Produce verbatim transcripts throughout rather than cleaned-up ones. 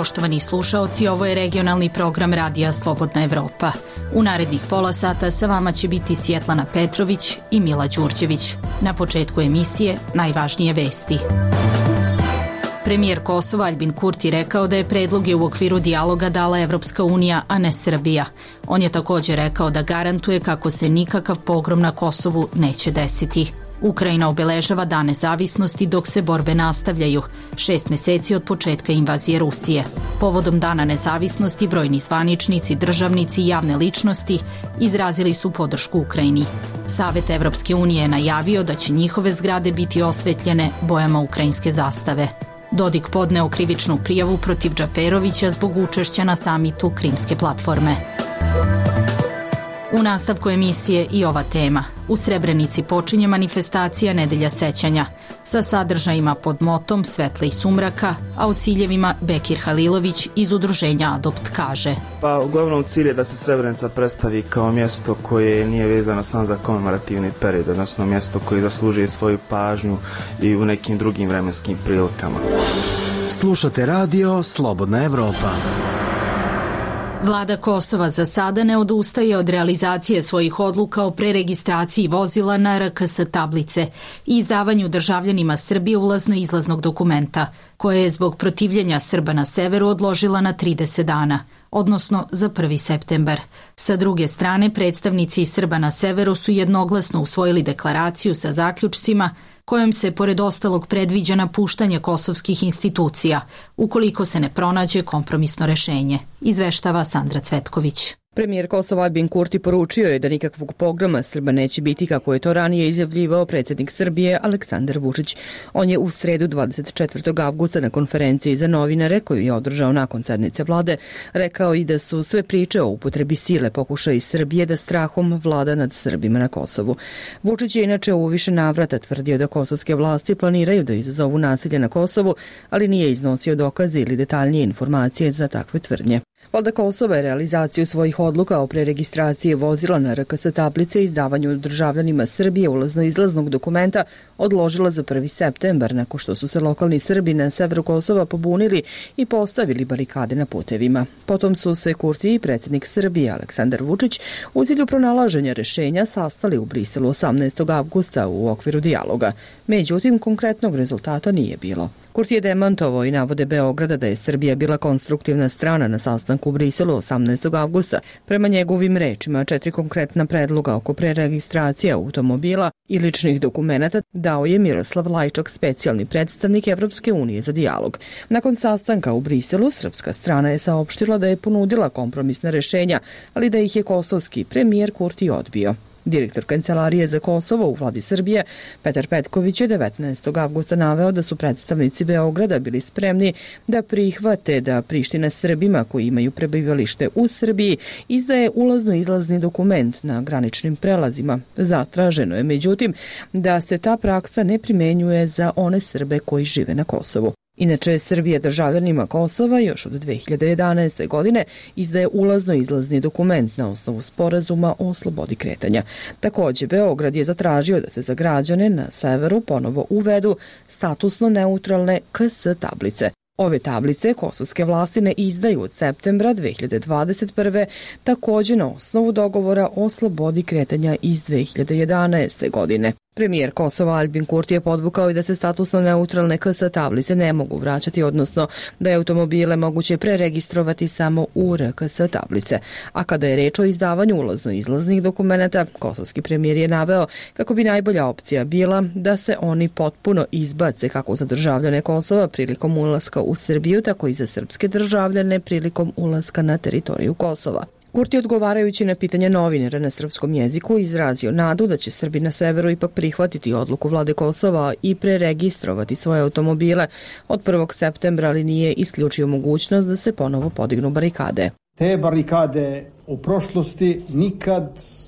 poštovani slušaoci, ovo je regionalni program Radija Slobodna Evropa. U narednih pola sata sa vama će biti Svjetlana Petrović i Mila Đurđević. Na početku emisije najvažnije vesti. Premijer Kosova Aljbin Kurti rekao da je predloge u okviru dijaloga dala Evropska unija, a ne Srbija. On je također rekao da garantuje kako se nikakav pogrom na Kosovu neće desiti. Ukrajina obeležava Dan nezavisnosti dok se borbe nastavljaju, šest meseci od početka invazije Rusije. Povodom Dana nezavisnosti brojni zvaničnici, državnici i javne ličnosti izrazili su podršku Ukrajini. Savet Evropske unije je najavio da će njihove zgrade biti osvetljene bojama ukrajinske zastave. Dodik podneo krivičnu prijavu protiv Džaferovića zbog učešća na samitu Krimske platforme. U nastavku emisije i ova tema. U Srebrenici počinje manifestacija Nedelja sećanja sa sadržajima pod motom Svetla i sumraka, a u ciljevima Bekir Halilović iz udruženja Adopt kaže. Pa uglavnom cilj je da se Srebrenica predstavi kao mjesto koje nije vezano samo za komemorativni period, odnosno mjesto koje zaslužuje svoju pažnju i u nekim drugim vremenskim prilikama. Slušate radio Slobodna Evropa. Vlada Kosova za sada ne odustaje od realizacije svojih odluka o preregistraciji vozila na R K S tablice i izdavanju državljanima Srbije ulazno-izlaznog dokumenta, koje je zbog protivljenja Srba na severu odložila na trideset dana, odnosno za prvi septembar. Sa druge strane, predstavnici Srba na severu su jednoglasno usvojili deklaraciju sa zaključcima kojom se, pored ostalog, predviđa napuštanje kosovskih institucija, ukoliko se ne pronađe kompromisno rešenje, izveštava Sandra Cvetković. Premijer Kosova Aljbin Kurti poručio je da nikakvog pogroma Srba neće biti, kako je to ranije izjavljivao predsjednik Srbije Aleksandar Vučić. On je u sredu dvadeset četvrtog avgusta na konferenciji za novinare, koju je održao nakon sednice vlade, rekao i da su sve priče o upotrebi sile pokušaji Srbije da strahom vlada nad Srbima na Kosovu. Vučić je inače u više navrata tvrdio da kosovske vlasti planiraju da izazovu nasilje na Kosovu, ali nije iznosio dokaze ili detaljnije informacije za takve tvrdnje. Vlada Kosova je realizaciju svojih odluka o preregistraciji vozila na R K S tablice i izdavanju državljanima Srbije ulazno-izlaznog dokumenta odložila za prvi septembar, nakon što su se lokalni Srbi na severu Kosova pobunili i postavili barikade na putevima. Potom su se Kurti i predsjednik Srbije Aleksandar Vučić u cilju pronalaženja rešenja sastali u Briselu osamnaestog avgusta u okviru dijaloga. Međutim, konkretnog rezultata nije bilo. Kurti je demantovao i navode Beograda da je Srbija bila konstruktivna strana na sastanku u Briselu osamnaestog avgusta. Prema njegovim rečima, četiri konkretna predloga oko preregistracije automobila i ličnih dokumenata dao je Miroslav Lajčak, specijalni predstavnik Evropske unije za dijalog. Nakon sastanka u Briselu, srpska strana je saopštila da je ponudila kompromisna rešenja, ali da ih je kosovski premijer Kurti odbio. Direktor Kancelarije za Kosovo u vladi Srbije, Petar Petković, je devetnaestog avgusta naveo da su predstavnici Beograda bili spremni da prihvate da Priština Srbima koji imaju prebivalište u Srbiji izdaje ulazno-izlazni dokument na graničnim prelazima. Zatraženo je, međutim, da se ta praksa ne primenjuje za one Srbe koji žive na Kosovu. Inače, Srbija državljanima Kosova još od dve hiljade jedanaeste. godine izdaje ulazno-izlazni dokument na osnovu sporazuma o slobodi kretanja. Također, Beograd je zatražio da se za građane na severu ponovo uvedu statusno neutralne K S tablice. Ove tablice kosovske vlasti ne izdaju od septembra dve hiljade dvadeset prve. također na osnovu dogovora o slobodi kretanja iz dve hiljade jedanaeste. godine. Premijer Kosova Aljbin Kurti je podvukao i da se statusno neutralne K S tablice ne mogu vraćati, odnosno da je automobile moguće preregistrovati samo u R K S tablice. A kada je reč o izdavanju ulazno-izlaznih dokumenata, kosovski premijer je naveo kako bi najbolja opcija bila da se oni potpuno izbace kako za državljane Kosova prilikom ulaska u Srbiju, tako i za srpske državljane prilikom ulaska na teritoriju Kosova. Kurti, odgovarajući na pitanje novinara na srpskom jeziku, izrazio nadu da će Srbi na severu ipak prihvatiti odluku vlade Kosova i preregistrovati svoje automobile od prvog septembra, ali nije isključio mogućnost da se ponovo podignu barikade. Te barikade u prošlosti nikad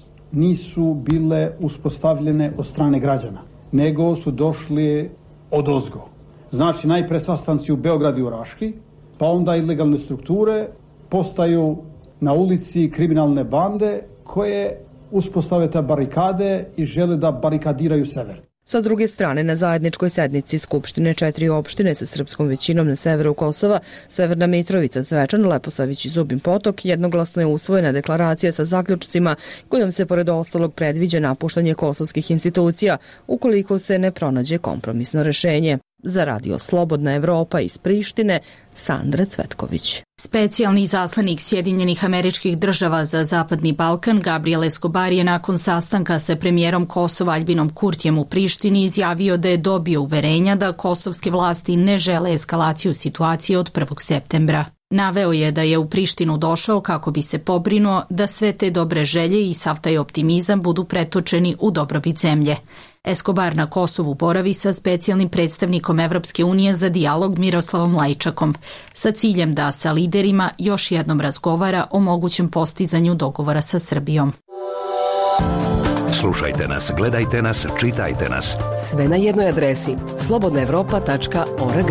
nisu bile uspostavljene od strane građana, nego su došli odozgo. Znači, najpre sastanci u Beogradu i u Raški, pa onda ilegalne strukture postaju na ulici kriminalne bande koje uspostave te barikade i žele da barikadiraju sever. Sa druge strane, na zajedničkoj sednici Skupštine četiri opštine sa srpskom većinom na severu Kosova, Severna Mitrovica, Zvečan, Leposavić i Zubin Potok, jednoglasno je usvojena deklaracija sa zaključcima kojom se pored ostalog predviđa napuštanje kosovskih institucija ukoliko se ne pronađe kompromisno rešenje. Za Radio Slobodna Evropa iz Prištine, Sandra Cvetković. Specijalni izaslanik Sjedinjenih Američkih Država za Zapadni Balkan Gabriel Escobar je nakon sastanka sa premijerom Kosova Aljbinom Kurtijem u Prištini izjavio da je dobio uverenja da kosovske vlasti ne žele eskalaciju situacije od prvog septembra. Naveo je da je u Prištinu došao kako bi se pobrinuo da sve te dobre želje i sav taj optimizam budu pretočeni u dobrobit zemlje. Escobar na Kosovu boravi sa specijalnim predstavnikom Evropske unije za dijalog Miroslavom Lajčakom, sa ciljem da sa liderima još jednom razgovara o mogućem postizanju dogovora sa Srbijom. Slušajte nas, gledajte nas, čitajte nas. Sve na jednoj adresi slobodna evropa tačka org.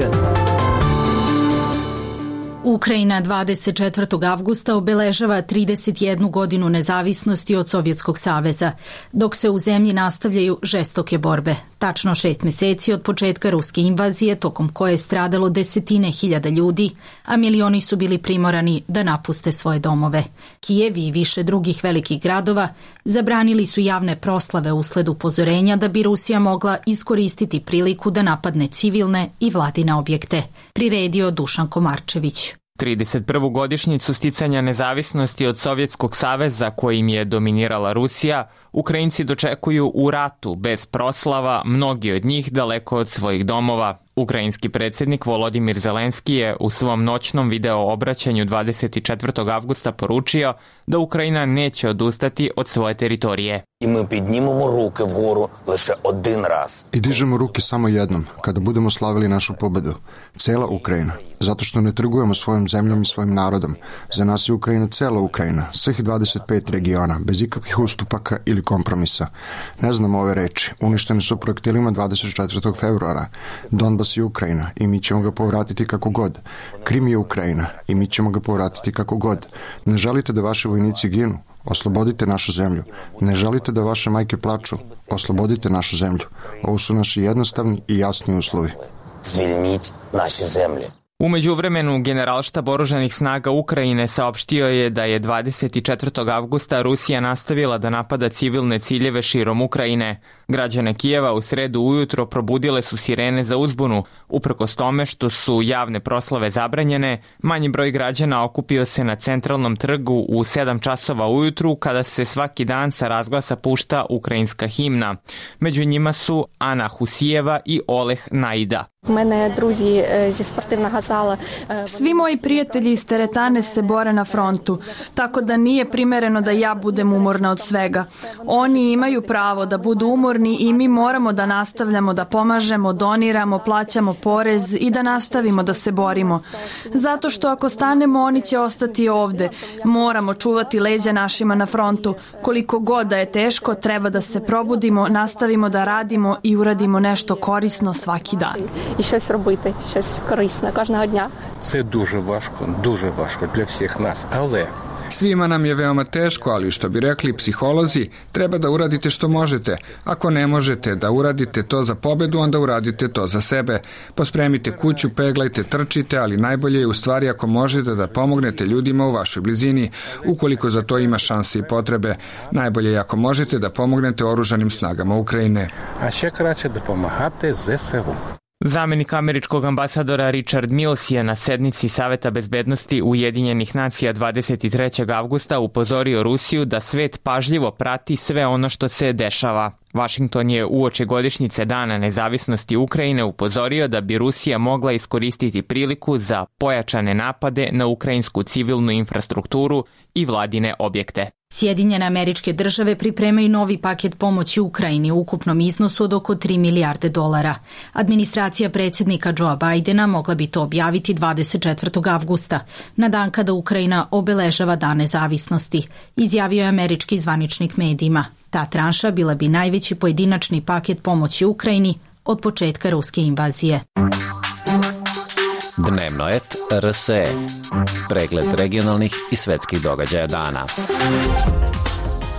Ukrajina dvadeset četvrtog avgusta obeležava trideset jednu godinu nezavisnosti od Sovjetskog saveza, dok se u zemlji nastavljaju žestoke borbe. Tačno šest meseci od početka ruske invazije, tokom koje je stradalo desetine hiljada ljudi, a milioni su bili primorani da napuste svoje domove. Kijev i više drugih velikih gradova zabranili su javne proslave usled upozorenja da bi Rusija mogla iskoristiti priliku da napadne civilne i vladine objekte, priredio Dušan Komarčević. trideset prvu godišnjicu sticanja nezavisnosti od Sovjetskog saveza kojim je dominirala Rusija, Ukrajinci dočekuju u ratu, bez proslava, mnogi od njih daleko od svojih domova. Ukrajinski predsjednik Volodimir Zelenski je u svom noćnom video obraćanju dvadeset četvrtog avgusta poručio da Ukrajina neće odustati od svoje teritorije. I mi піднімемо руки вгору лише один раз. I dižemo ruke samo jednom, kada budemo slavili našu pobedu. Cela Ukrajina. Zato što ne trgujemo svojom zemljom i svojim narodom. Za nas je Ukrajina cela Ukrajina, svih dvadeset pet regiona, bez ikakvih ustupaka ili kompromisa. Ne znamo ove reči. Uništene su projektilima dvadeset četvrtog februara. Donbas je Ukrajina i mi ćemo ga povratiti kako god. Krim je Ukrajina i mi ćemo ga povratiti kako god. Ne želite da vaši vojnici ginu? Oslobodite našu zemlju. Ne želite da vaše majke plaču? Oslobodite našu zemlju. Ovo su naši jednostavni i jasni uslovi. Звільніть наші землі. U međuvremenu, Generalštab oružanih snaga Ukrajine saopštio je da je dvadeset četvrtog avgusta Rusija nastavila da napada civilne ciljeve širom Ukrajine. Građane Kijeva u sredu ujutro probudile su sirene za uzbunu. Uprkos tome što su javne proslave zabranjene, manji broj građana okupio se na centralnom trgu u sedam časova ujutru kada se svaki dan sa razglasa pušta ukrajinska himna. Među njima su Ana Husijeva i Oleh Naida. Svi moji prijatelji iz teretane se bore na frontu, tako da nije primereno da ja budem umorna od svega. Oni imaju pravo da budu umorni i mi moramo da nastavljamo da pomažemo, doniramo, plaćamo porez i da nastavimo da se borimo. Zato što ako stanemo, oni će ostati ovde. Moramo čuvati leđa našima na frontu. Koliko god da je teško, treba da se probudimo, nastavimo da radimo i uradimo nešto korisno svaki dan. І щось робити, щось корисне кожного дня. Це дуже важко, дуже важко для всіх нас, але Svima nam je veoma teško, ali što bi rekli psiholozi, treba da uradite što možete. Ako ne možete da uradite to za pobedu, onda uradite to za sebe. Pospremite kuću, peglajte, trčite, ali najbolje je u stvari ako možete da pomognete ljudima u vašoj blizini, ukoliko za to ima šanse i potrebe. Najbolje je ako možete da pomognete oružanim snagama Ukrajine. A ще краще допомагати ЗСУ. Zamenik američkog ambasadora Richard Mills je na sednici Saveta bezbednosti Ujedinjenih nacija dvadeset trećeg avgusta upozorio Rusiju da svet pažljivo prati sve ono što se dešava. Washington je uoči godišnjice Dana nezavisnosti Ukrajine upozorio da bi Rusija mogla iskoristiti priliku za pojačane napade na ukrajinsku civilnu infrastrukturu i vladine objekte. Sjedinjene Američke Države pripremaju novi paket pomoći Ukrajini u ukupnom iznosu od oko tri milijarde dolara. Administracija predsjednika Joea Bidena mogla bi to objaviti dvadeset četvrtog avgusta, na dan kada Ukrajina obeležava Dan nezavisnosti, izjavio je američki zvaničnik medijima. Ta tranša bila bi najveći pojedinačni paket pomoći Ukrajini od početka ruske invazije. Dnevnoet R S E. Pregled regionalnih i svetskih događaja dana.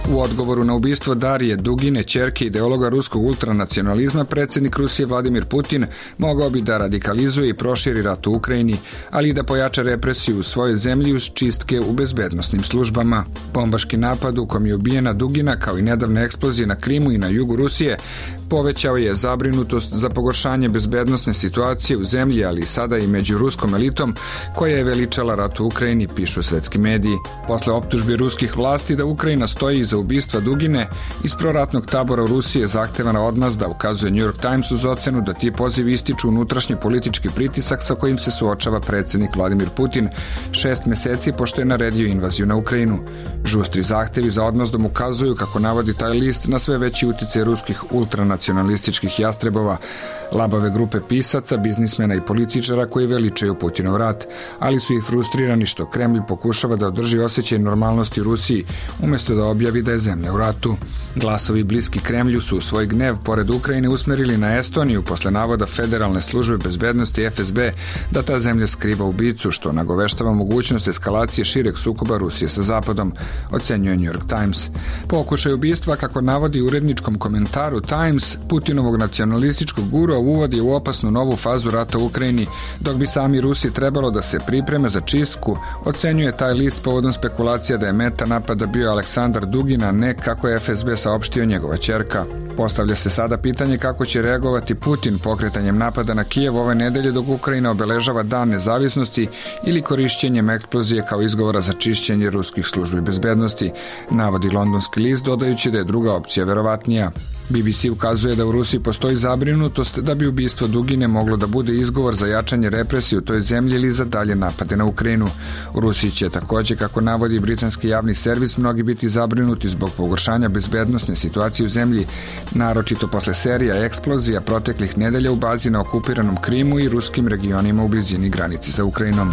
U odgovoru na ubistvo Darije Dugine, ćerke ideologa ruskog ultranacionalizma, predsjednik Rusije Vladimir Putin mogao bi da radikalizuje i proširi rat u Ukrajini, ali i da pojača represiju u svojoj zemlji uz čistke u bezbednosnim službama. Bombaški napad u kom je ubijena Dugina, kao i nedavne eksplozije na Krimu i na jugu Rusije, povećao je zabrinutost za pogoršanje bezbednosne situacije u zemlji, ali i sada i među ruskom elitom koja je veličala rat u Ukrajini, pišu svetski mediji. Posle optužbi ruskih vlasti da Ukrajina stoji iza ubistva Dugine, iz proratnog tabora u Rusiji je zahtevana odmazda, ukazuje New York Times uz ocenu da ti pozivi ističu unutrašnji politički pritisak sa kojim se suočava predsjednik Vladimir Putin šest meseci pošto je naredio invaziju na Ukrajinu. Žustri zahtevi za odmazdom ukazuju, kako navodi taj list, na sve veći uticaj ruskih ultranacionalističkih jastrebova, labave grupe pisaca, biznismena i političara koji veličaju Putinov rat, ali su ih frustrirani što Kremlj pokušava da održi osjećaj normalnosti u Rusiji umjesto da objavi da je zemlja u ratu. Glasovi bliski Kremlju su svoj gnev pored Ukrajine usmerili na Estoniju posle navoda Federalne službe bezbednosti F S B da ta zemlja skriva ubicu, što nagoveštava mogućnost eskalacije šireg sukoba Rusije sa Zapadom, ocenjuje New York Times. Pokušaj ubistva, kako navodi u uredničkom komentaru Times, Putinovog nacionalističkog gurua uvodi u opasnu novu fazu rata u Ukrajini, dok bi sami Rusi trebalo da se pripreme za čistku, ocenjuje taj list povodom spekulacija da je meta napada bio Aleksandar Dugin, a ne, kako je F S B saopštio, njegova ćerka. Postavlja se sada pitanje kako će reagovati Putin pokretanjem napada na Kijev ove nedelje dok Ukrajina obeležava dan nezavisnosti ili korišćenjem eksplozije kao izgovora za čišćenje ruskih službi bezbednosti, navodi londonski list, dodajući da je druga opcija verovatnija. B B C ukazuje da u Rusiji postoji zabrinutost da bi ubistvo Dugine moglo da bude izgovor za jačanje represije u toj zemlji ili za dalje napade na Ukrajinu. U Rusiji će također, kako navodi britanski javni servis, mnogi biti zabrinuti zbog pogoršanja bezbednosne situacije u zemlji, naročito posle serija eksplozija proteklih nedelja u bazi na okupiranom Krimu i ruskim regionima u blizini granice sa Ukrajinom.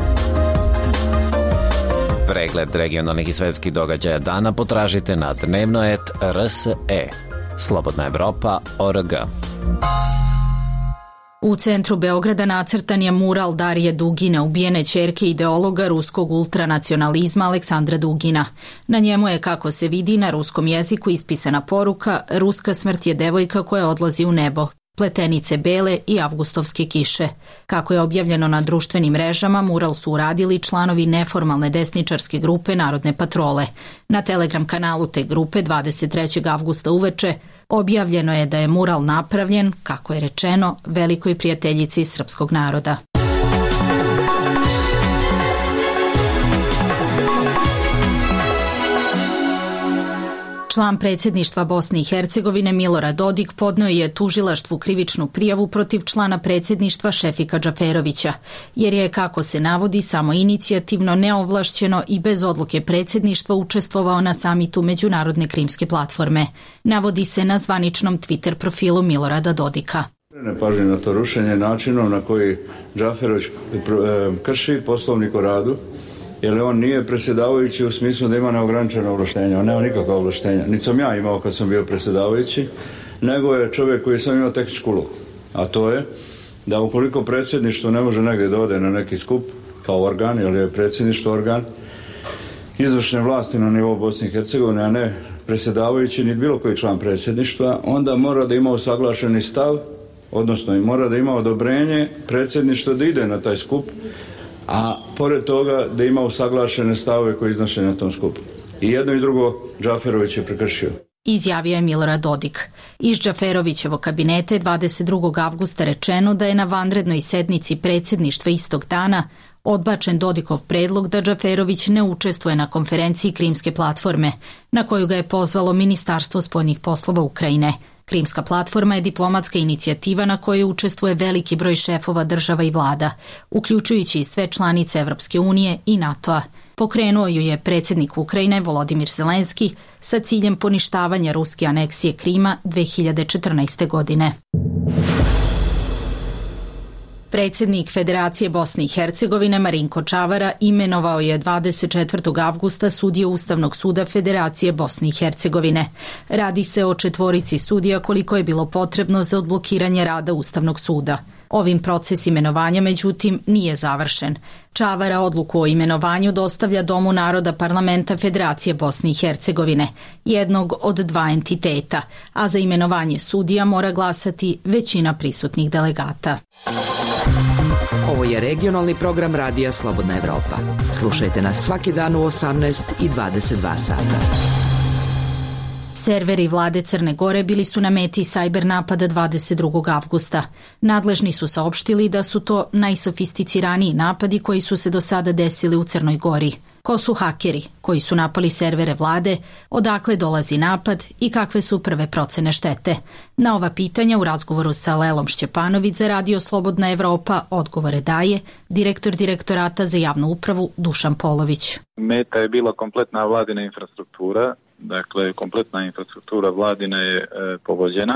Pregled regionalnih i svetskih događaja dana potražite na dnevnoet R S E. Slobodna Evropa точка о р г. U centru Beograda nacrtan je mural Darije Dugine, ubijene ćerke ideologa ruskog ultranacionalizma Aleksandra Dugina. Na njemu je, kako se vidi, na ruskom jeziku ispisana poruka: ruska smrt je devojka koja odlazi u nebo, pletenice bele i avgustovske kiše. Kako je objavljeno na društvenim mrežama, mural su uradili članovi neformalne desničarske grupe Narodne patrole. Na Telegram kanalu te grupe dvadeset trećeg avgusta uveče objavljeno je da je mural napravljen, kako je rečeno, velikoj prijateljici srpskog naroda. Član predsjedništva Bosne i Hercegovine Milorad Dodik podneo je tužilaštvu krivičnu prijavu protiv člana predsjedništva Šefika Džaferovića, jer je, kako se navodi, samo inicijativno, neovlašćeno i bez odluke predsjedništva učestvovao na samitu Međunarodne krimske platforme. Navodi se na zvaničnom Twitter profilu Milorada Dodika. Ne pažnje na to rušenje načinom na koji Džaferović krši poslovnik o radu, jer on nije predsjedavajući u smislu da ima neograničeno ovlaštenja, on nema nikakva ovlaštenja. Niti sam ja imao kad sam bio predsjedavajući, nego je čovjek koji sam imao tehničku ulogu. A to je da ukoliko predsjedništvo ne može negdje da ode na neki skup kao organ, jer je predsjedništvo organ izvršne vlasti na nivou Bosne i Hercegovine, a ne predsjedavajući ni bilo koji član predsjedništva, onda mora da ima usaglašeni stav, odnosno i mora da ima odobrenje predsjedništva da ide na taj skup, a pored toga da ima usaglašene stavove koje iznoše na tom skupu. I jedno i drugo Džaferović je prekršio. Izjavio je Milorad Dodik. Iz Džaferovićevog kabineta je dvadeset drugog avgusta rečeno da je na vanrednoj sednici predsjedništva istog dana odbačen Dodikov predlog da Džaferović ne učestvuje na konferenciji Krimske platforme, na koju ga je pozvalo Ministarstvo spoljnih poslova Ukrajine. Krimska platforma je diplomatska inicijativa na kojoj učestvuje veliki broj šefova država i vlada, uključujući i sve članice Evropske unije i NATO-a. Pokrenuo ju je predsjednik Ukrajine Volodimir Zelenski sa ciljem poništavanja ruske aneksije Krima dve hiljade četrnaeste. godine. Predsjednik Federacije Bosne i Hercegovine Marinko Čavara imenovao je dvadeset četvrtog avgusta sudije Ustavnog suda Federacije Bosne i Hercegovine. Radi se o četvorici sudija koliko je bilo potrebno za odblokiranje rada Ustavnog suda. Ovim proces imenovanja, međutim, nije završen. Čavara odluku o imenovanju dostavlja Domu naroda Parlamenta Federacije Bosne i Hercegovine, jednog od dva entiteta, a za imenovanje sudija mora glasati većina prisutnih delegata. Ovo je regionalni program Radija Slobodna Evropa. Slušajte nas svaki dan u osamnaest i dvadeset dva sata. Serveri vlade Crne Gore bili su na meti sajber napada dvadeset drugog avgusta. Nadležni su saopštili da su to najsofisticiraniji napadi koji su se do sada desili u Crnoj Gori. Ko su hakeri koji su napali servere vlade, odakle dolazi napad i kakve su prve procene štete? Na ova pitanja u razgovoru sa Lelom Šćepanović za Radio Slobodna Evropa odgovore daje direktor Direktorata za javnu upravu Dušan Polović. Meta je bila kompletna vladina infrastruktura. Dakle, kompletna infrastruktura vladina je e, pogođena.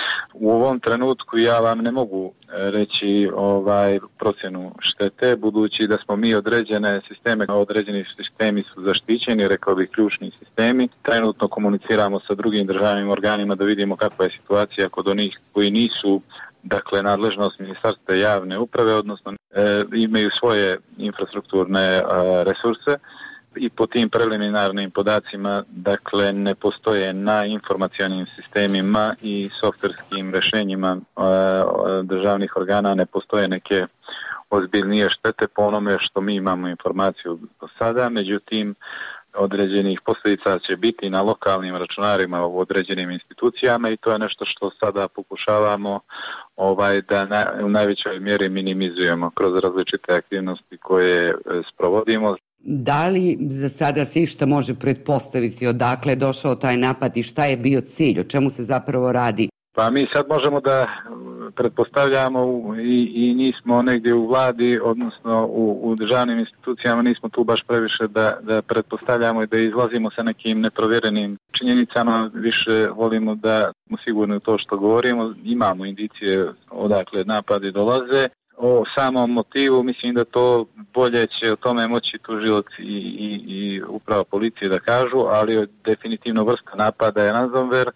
U ovom trenutku ja vam ne mogu reći ovaj procjenu štete, budući da smo mi određene sisteme, određeni sistemi su zaštićeni, rekao bih ključni sistemi. Trenutno komuniciramo sa drugim državnim organima da vidimo kakva je situacija kod onih koji nisu, dakle, nadležnost Ministarstva javne uprave, odnosno e, imaju svoje infrastrukturne e, resurse. I po tim preliminarnim podacima, dakle, ne postoje na informacionim sistemima i softverskim rešenjima e, državnih organa, ne postoje neke ozbiljnije štete po onome što mi imamo informaciju do sada. Međutim, određenih posljedica će biti na lokalnim računarima u određenim institucijama i to je nešto što sada pokušavamo ovaj, da na, u najvećoj mjeri minimizujemo kroz različite aktivnosti koje sprovodimo. Da li za sada se išta može pretpostaviti odakle je došao taj napad i šta je bio cilj, o čemu se zapravo radi? Pa mi sad možemo da pretpostavljamo i, i nismo negdje u vladi, odnosno u, u državnim institucijama, nismo tu baš previše da, da pretpostavljamo i da izlazimo sa nekim neprovjerenim činjenicama. Više volimo da smo sigurni u to što govorimo, imamo indicije odakle napadi dolaze. O samom motivu mislim da to bolje će o tome moći tužilac i, i, i uprava policije da kažu, ali definitivno vrsta napada je ransomware.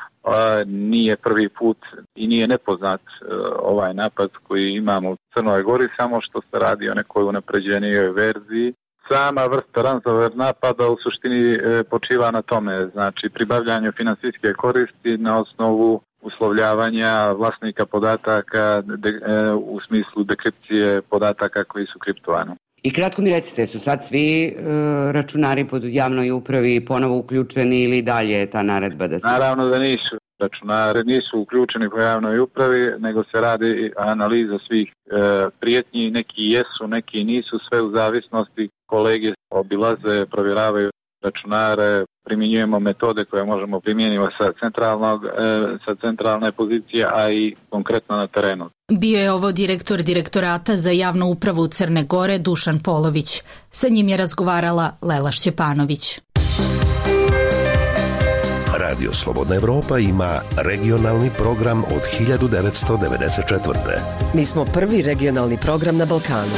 A, nije prvi put i nije nepoznat a, ovaj napad koji imamo u Crnoj Gori, samo što se radi o nekoj unapređenijoj verziji. Sama vrsta ransomware napada u suštini e, počiva na tome, znači pribavljanju finansijske koristi na osnovu uslovljavanja vlasnika podataka de, e, u smislu dekripcije podataka koji su kriptovani. I kratko mi recite, su sad svi e, računari pod javnoj upravi ponovo uključeni ili dalje je ta naredba da se... Naravno da nisu. Računari nisu uključeni po javnoj upravi, nego se radi analiza svih e, prijetnji, neki jesu, neki nisu, sve u zavisnosti. Kolege obilaze, provjeravaju računare, primjenjujemo metode koje možemo primijeniti sa, centralnog, e, sa centralne pozicije, a i konkretno na terenu. Bio je ovo direktor Direktorata za javnu upravu Crne Gore Dušan Polović. Sa njim je razgovarala Lela Šćepanović. Radio Slobodna Evropa ima regionalni program od hiljadu devetsto devedeset četvrte. Mi smo prvi regionalni program na Balkanu.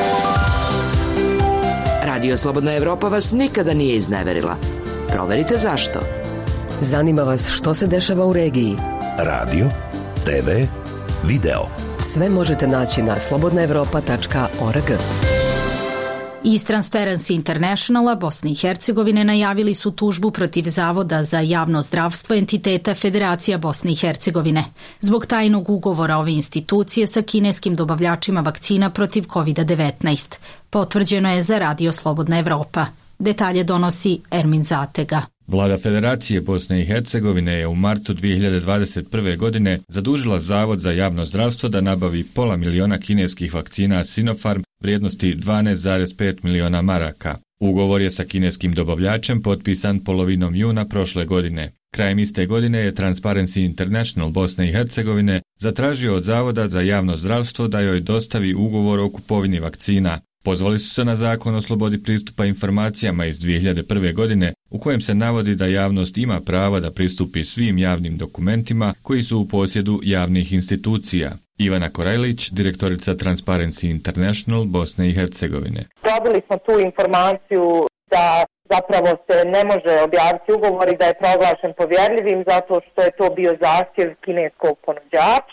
Radio Slobodna Evropa vas nikada nije izneverila. Proverite zašto. Zanima vas što se dešava u regiji. Radio, te ve, video. Sve možete naći na slobodna evropa tačka org. Iz Transparency Internationala Bosne i Hercegovine najavili su tužbu protiv Zavoda za javno zdravstvo entiteta Federacija Bosne i Hercegovine zbog tajnog ugovora ove institucije sa kineskim dobavljačima vakcina protiv kovid devetnaest. Potvrđeno je za Radio Slobodna Evropa. Detalje donosi Ermin Zatega. Vlada Federacije Bosne i Hercegovine je u martu dvije hiljade dvadeset prve. godine zadužila Zavod za javno zdravstvo da nabavi pola miliona kineskih vakcina Sinopharm vrijednosti dvanaest zarez pet miliona maraka. Ugovor je sa kineskim dobavljačem potpisan polovinom juna prošle godine. Krajem iste godine je Transparency International Bosne i Hercegovine zatražio od Zavoda za javno zdravstvo da joj dostavi ugovor o kupovini vakcina. Pozvali su se na zakon o slobodi pristupa informacijama iz dvije hiljade prve. godine u kojem se navodi da javnost ima pravo da pristupi svim javnim dokumentima koji su u posjedu javnih institucija. Ivana Korajlić, direktorica Transparency International Bosne i Hercegovine. Dobili smo tu informaciju da zapravo se ne može objaviti ugovor i da je proglašen povjerljivim zato što je to bio zahtjev kineskog ponuđača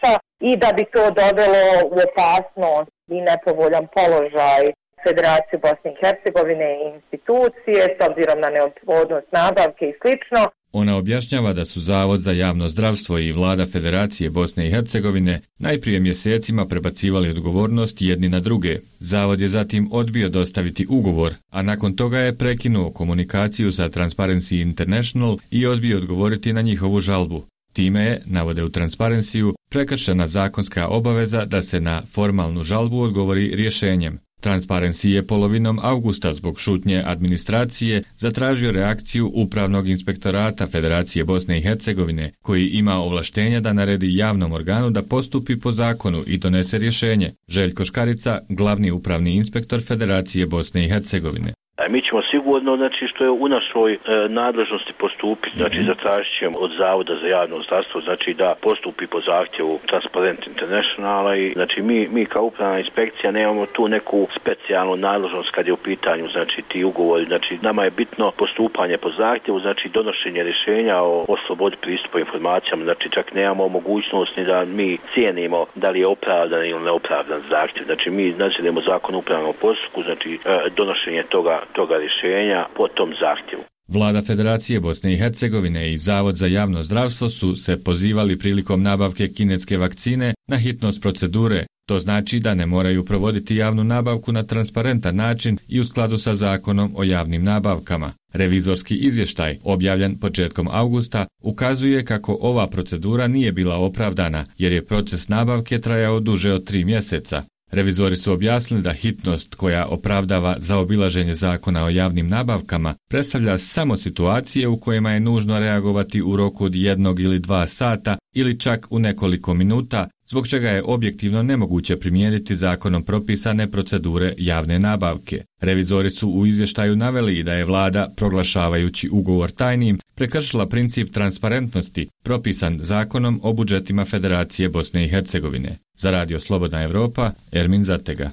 i da bi to dovelo u opasnost i nepovoljan položaj Federacije Bosne i Hercegovine i institucije s obzirom na neophodnost nabavke i slično. Ona objašnjava da su Zavod za javno zdravstvo i Vlada Federacije Bosne i Hercegovine najprije mjesecima prebacivali odgovornost jedni na druge. Zavod je zatim odbio dostaviti ugovor, a nakon toga je prekinuo komunikaciju sa Transparency International i odbio odgovoriti na njihovu žalbu. Time je, navode u Transparency-u, prekršena zakonska obaveza da se na formalnu žalbu odgovori rješenjem. Transparency je polovinom avgusta zbog šutnje administracije zatražio reakciju Upravnog inspektorata Federacije Bosne i Hercegovine, koji ima ovlaštenja da naredi javnom organu da postupi po zakonu i donese rješenje. Željko Škarica, glavni upravni inspektor Federacije Bosne i Hercegovine. Mi ćemo sigurno, znači, što je u našoj e, nadležnosti postupiti, znači zatražit ćemo od Zavoda za javno zdravstvo, znači da postupi po zahtjevu Transparent Internationala i znači mi, mi kao upravna inspekcija nemamo tu neku specijalnu nadležnost kad je u pitanju, znači ti ugovori, znači nama je bitno postupanje po zahtjevu, znači donošenje rješenja o, o slobodi pristupa informacijama, znači čak nemamo mogućnost ni da mi cijenimo da li je opravdan ili neopravdan zahtjev, znači mi nadziremo zakon o upravnom postupku, znači e, donošenje toga toga rješenja po tom zahtjevu. Vlada Federacije Bosne i Hercegovine i Zavod za javno zdravstvo su se pozivali prilikom nabavke kineske vakcine na hitnost procedure. To znači da ne moraju provoditi javnu nabavku na transparentan način i u skladu sa zakonom o javnim nabavkama. Revizorski izvještaj, objavljen početkom avgusta, ukazuje kako ova procedura nije bila opravdana jer je proces nabavke trajao duže od tri mjeseca. Revizori su objasnili da hitnost koja opravdava zaobilaženje zakona o javnim nabavkama predstavlja samo situacije u kojima je nužno reagovati u roku od jednog ili dva sata ili čak u nekoliko minuta, zbog čega je objektivno nemoguće primijeniti zakonom propisane procedure javne nabavke. Revizori su u izvještaju naveli da je vlada, proglašavajući ugovor tajnim, prekršila princip transparentnosti propisan zakonom o budžetima Federacije Bosne i Hercegovine. Za Radio Slobodna Evropa, Ermin Zatega.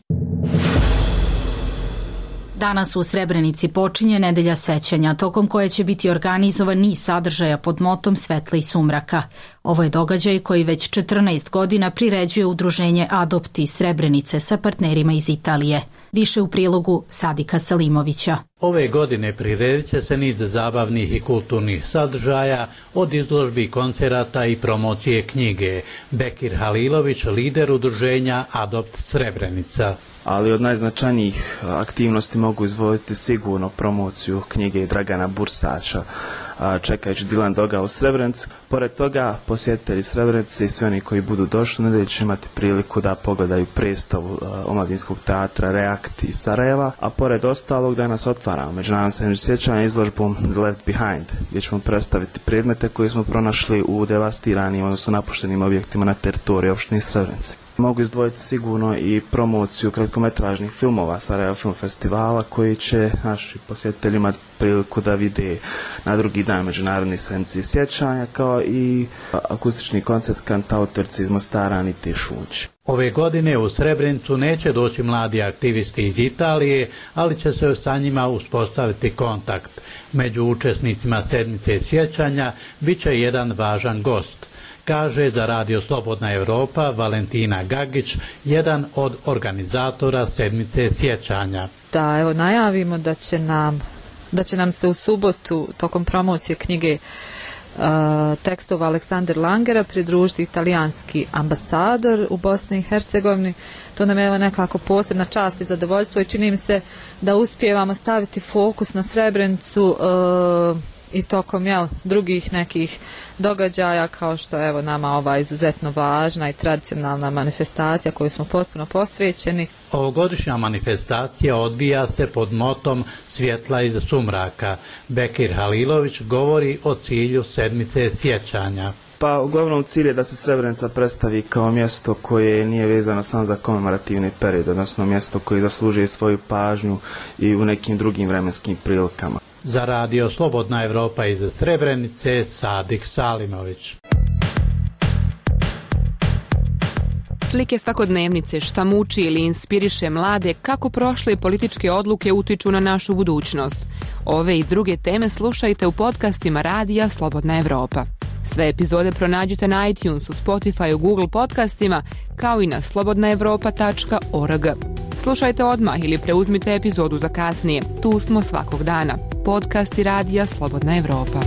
Danas u Srebrenici počinje nedelja sećanja, tokom koje će biti organizovan niz sadržaja pod motom Svetla i sumraka. Ovo je događaj koji već četrnaest godina priređuje udruženje Adopti Srebrenice sa partnerima iz Italije. Više u prilogu Sadika Salimovića. Ove godine priredit će se niz zabavnih i kulturnih sadržaja, od izložbi, koncerata i promocije knjige. Bekir Halilović, lider udruženja Adopt Srebrenica. Ali od najznačajnijih aktivnosti mogu izvoditi sigurno promociju knjige Dragana Bursača, Čekajući Dilan Doga u Srebrenici. Pored toga, posjetitelji Srebrenice i svi oni koji budu došli u nedelju će imati priliku da pogledaju predstavu omladinskog teatra React iz Sarajeva, a pored ostalog danas otvaramo Međunarodno sedmicu sjećanja izložbom The Left Behind, gdje ćemo predstaviti predmete koje smo pronašli u devastiranim, odnosno napuštenim objektima na teritoriji opštine Srebrenice. Mogu izdvojiti sigurno i promociju kratkometražnih filmova Sarajevo Film Festivala koji će naši posjetitelji imati priliku da vide na drugi dan Međunarodne sedmice sjećanja, kao i akustični koncert kantautorice iz Mostara Anite Šunć. Ove godine u Srebrenicu neće doći mladi aktivisti iz Italije, ali će se sa njima uspostaviti kontakt. Među učesnicima sedmice sjećanja bit će jedan važan gost, kaže za Radio Slobodna Evropa Valentina Gagić, jedan od organizatora sedmice sjećanja. Da, evo najavimo da će nam, da će nam se u subotu tokom promocije knjige uh, tekstova Aleksandar Langera pridružiti italijanski ambasador u Bosni i Hercegovini. To nam je evo nekako posebna čast i zadovoljstvo i čini mi se da uspijevamo staviti fokus na Srebrenicu uh, i tokom jel, drugih nekih događaja kao što je evo nama ova izuzetno važna i tradicionalna manifestacija koju smo potpuno posvećeni. Ovogodišnja manifestacija odvija se pod motom Svjetla iz sumraka. Bekir Halilović govori o cilju sedmice sjećanja. Pa uglavnom cilj je da se Srebrenica predstavi kao mjesto koje nije vezano samo za komemorativni period, odnosno mjesto koje zaslužuje svoju pažnju i u nekim drugim vremenskim prilikama. Za Radio Slobodna Evropa iz Srebrenice, Sadik Salimović. Slike svakodnevnice, šta muči ili inspiriše mlade, kako prošle političke odluke utiču na našu budućnost. Ove i druge teme slušajte u podcastima Radija Slobodna Evropa. Sve epizode pronađite na iTunesu, Spotify, Google podcastima, kao i na slobodna evropa tačka org. Slušajte odmah ili preuzmite epizodu za kasnije. Tu smo svakog dana. Podcast i radija Slobodna Evropa.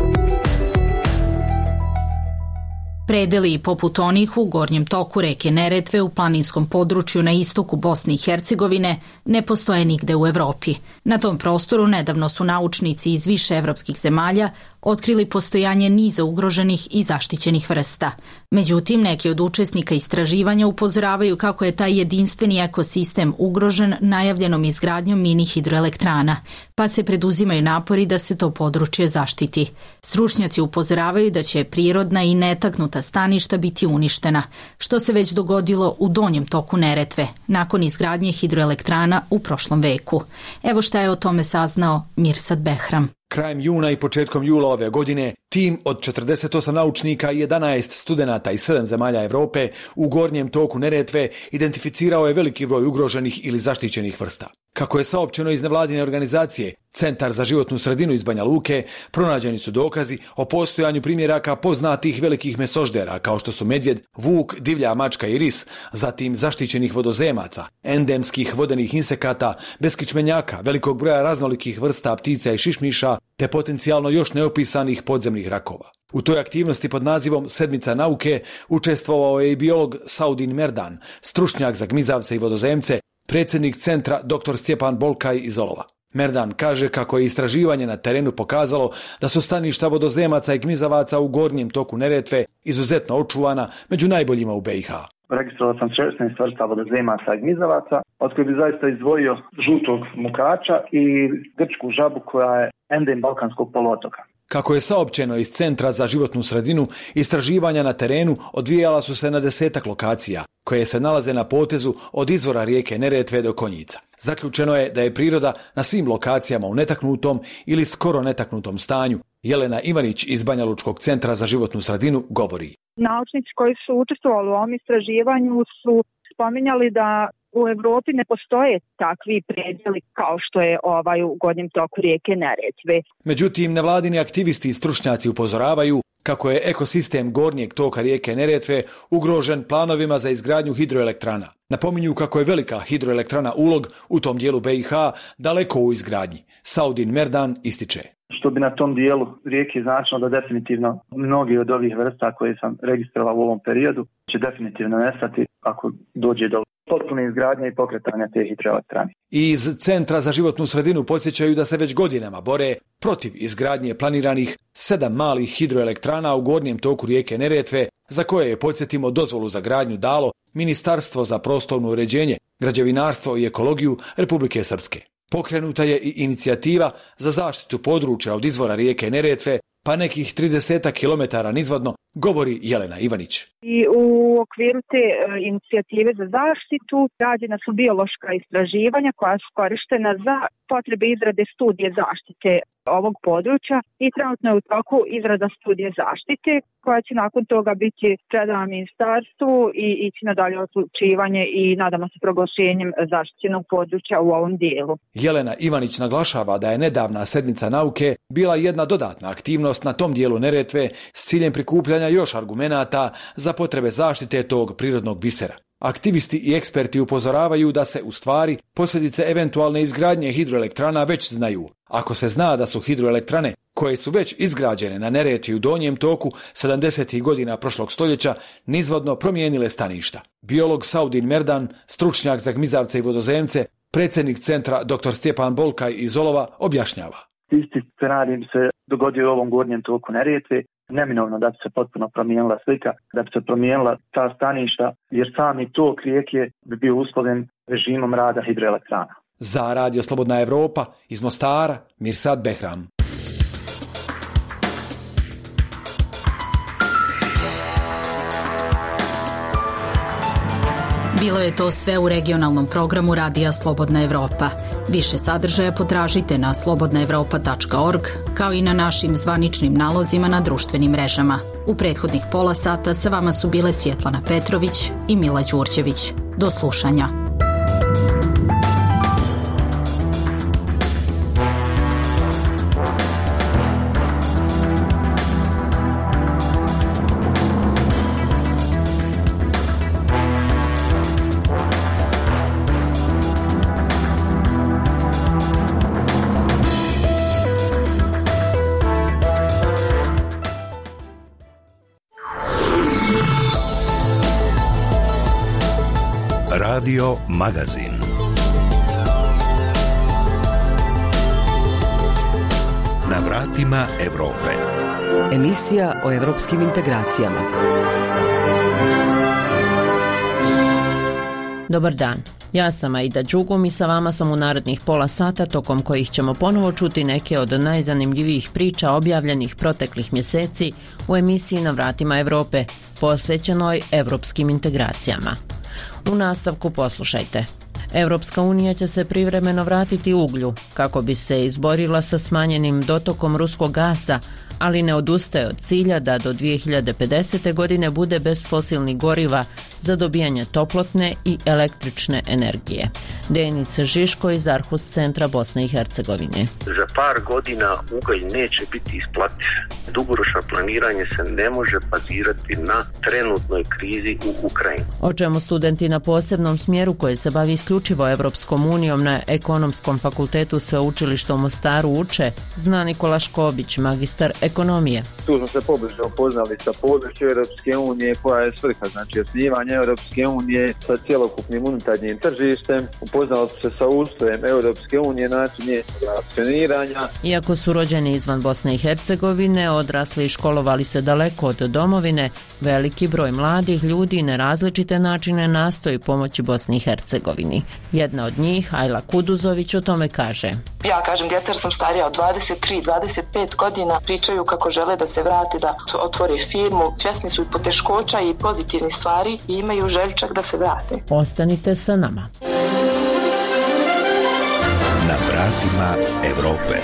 Predeli poput onih u gornjem toku reke Neretve u planinskom području na istoku Bosne i Hercegovine ne postoje nigde u Evropi. Na tom prostoru nedavno su naučnici iz više evropskih zemalja otkrili postojanje niza ugroženih i zaštićenih vrsta. Međutim, neki od učesnika istraživanja upozoravaju kako je taj jedinstveni ekosistem ugrožen najavljenom izgradnjom mini hidroelektrana, pa se preduzimaju napori da se to područje zaštiti. Stručnjaci upozoravaju da će prirodna i netaknuta staništa biti uništena, što se već dogodilo u donjem toku Neretve, nakon izgradnje hidroelektrana u prošlom veku. Evo šta je o tome saznao Mirsad Behram. Krajem juna i početkom jula ove godine tim od četrdeset osam naučnika i jedanaest studenata iz sedam zemalja Evrope u gornjem toku Neretve identificirao je veliki broj ugroženih ili zaštićenih vrsta. Kako je saopćeno iz nevladine organizacije Centar za životnu sredinu iz Banja Luke, pronađeni su dokazi o postojanju primjeraka poznatih velikih mesoždera kao što su medvjed, vuk, divlja mačka i ris, zatim zaštićenih vodozemaca, endemskih vodenih insekata, beskičmenjaka, velikog broja raznolikih vrsta ptica i šišmiša, te potencijalno još neopisanih podzemnih rakova. U toj aktivnosti pod nazivom Sedmica nauke učestvovao je i biolog Saudin Merdan, stručnjak za gmizavce i vodozemce, predsjednik centra dr Stjepan Bolkaj iz Olova. Merdan kaže kako je istraživanje na terenu pokazalo da su staništa vodozemaca i gmizavaca u gornjem toku Neretve izuzetno očuvana, među najboljima u B i H. Registrovao sam šesnaest vrsta vodozemaca i gmizavaca, od kojih bi zaista izdvojio žutog mukača i grčku žabu koja je endem balkanskog poluotoka. Kako je saopćeno iz Centra za životnu sredinu, istraživanja na terenu odvijala su se na desetak lokacija, koje se nalaze na potezu od izvora rijeke Neretve do Konjica. Zaključeno je da je priroda na svim lokacijama u netaknutom ili skoro netaknutom stanju. Jelena Ivanić iz Banja Lučkog centra za životnu sredinu govori. Naučnici koji su učestvovali u ovom istraživanju su spominjali da u Evropi ne postoje takvi predjeli kao što je ovaj u gornjem toku rijeke Neretve. Međutim, nevladini aktivisti i stručnjaci upozoravaju kako je ekosistem gornjeg toka rijeke Neretve ugrožen planovima za izgradnju hidroelektrana. Napominju kako je velika hidroelektrana Ulog u tom dijelu B i H daleko u izgradnji. Saudin Merdan ističe. Što bi na tom dijelu rijeke značilo da definitivno mnogi od ovih vrsta koje sam registrovao u ovom periodu će definitivno nestati ako dođe do potpune izgradnje i pokretanja te hidroelektrane. Iz Centra za životnu sredinu podsjećaju da se već godinama bore protiv izgradnje planiranih sedam malih hidroelektrana u gornjem toku rijeke Neretve, za koje je, podsjetimo, dozvolu za gradnju dalo Ministarstvo za prostorno uređenje, građevinarstvo i ekologiju Republike Srpske. Pokrenuta je i inicijativa za zaštitu područja od izvora rijeke Neretve, pa nekih trideset kilometara nizvodno, govori Jelena Ivanić. I u okviru te e, inicijative za zaštitu rađena su biološka istraživanja koja su korištena za potrebe izrade studije zaštite ovog područja i trenutno je u toku izrada studije zaštite koja će nakon toga biti predana ministarstvu i ići na dalje odlučivanje i nadamo se proglašenjem zaštićenog područja u ovom dijelu. Jelena Ivanić naglašava da je nedavna sedmica nauke bila jedna dodatna aktivnost na tom dijelu Neretve s ciljem prikupljanja još argumenata za potrebe zaštite tog prirodnog bisera. Aktivisti i eksperti upozoravaju da se u stvari posljedice eventualne izgradnje hidroelektrana već znaju. Ako se zna da su hidroelektrane koje su već izgrađene na Neretvi u donjem toku sedamdesetih godina prošlog stoljeća nizvodno promijenile staništa. Biolog Saudin Merdan, stručnjak za gmizavce i vodozemce, predsjednik centra dr Stjepan Bolkaj iz Olova objašnjava. Isti scenarij bi se dogodio u ovom gornjem toku Neretve. Neminovno da bi se potpuno promijenila slika, da bi se promijenila ta staništa, jer sami tok rijeke bi bio uslovljen režimom rada hidroelektrana. Za Radio Slobodna Evropa iz Mostara, Mirsad Behram. Bilo je to sve u regionalnom programu Radija Slobodna Evropa. Više sadržaja potražite na slobodna evropa tačka org, kao i na našim zvaničnim nalozima na društvenim mrežama. U prethodnih pola sata sa vama su bile Svjetlana Petrović i Mila Đurđević. Do slušanja. Radio Magazin. Na vratima Evrope. Emisija o evropskim integracijama. Dobar dan, ja sam Aida Đugum i sa vama sam u narednih pola sata tokom kojih ćemo ponovo čuti neke od najzanimljivijih priča objavljenih proteklih mjeseci u emisiji Na vratima Evrope, posvećenoj evropskim integracijama. U nastavku poslušajte. Evropska unija će se privremeno vratiti uglju kako bi se izborila sa smanjenim dotokom ruskog gasa, ali ne odustaje od cilja da do dvije hiljade pedesete. godine bude bez fosilnih goriva za dobijanje toplotne i električne energije. Denis Žiško iz Arhus centra Bosne i Hercegovine. Za par godina ugalj neće biti isplativ. Dugoročno planiranje se ne može bazirati na trenutnoj krizi u Ukrajini. O čemu studenti na posebnom smjeru koji se bavi isključivo Evropskom unijom na Ekonomskom fakultetu Sveučilišta u Mostaru uče, zna Nikola Škobić, magistar ekonomije. Tu smo se pobliže upoznali sa područjem Europske unije koja je svrha, znači osnivanje Europske unije sa cjelokupnim unutarnjim tržištem, upoznali se sa ustrojem Europske unije, način njenog funkcioniranja. Iako su rođeni izvan Bosne i Hercegovine, odrasli i školovali se daleko od domovine, veliki broj mladih ljudi na različite načine nastoji pomoći Bosni i Hercegovini. Jedna od njih, Ajla Kuduzović, o tome kaže. Ja kažem djeca jer sam starija od dvadeset tri dvadeset pet godina, pričaju kako žele da se vrati, da otvore firmu, svjesni su i poteškoća i pozitivnih stvari i imaju željčak da se vrate. Ostanite sa nama. Na vratima Evrope.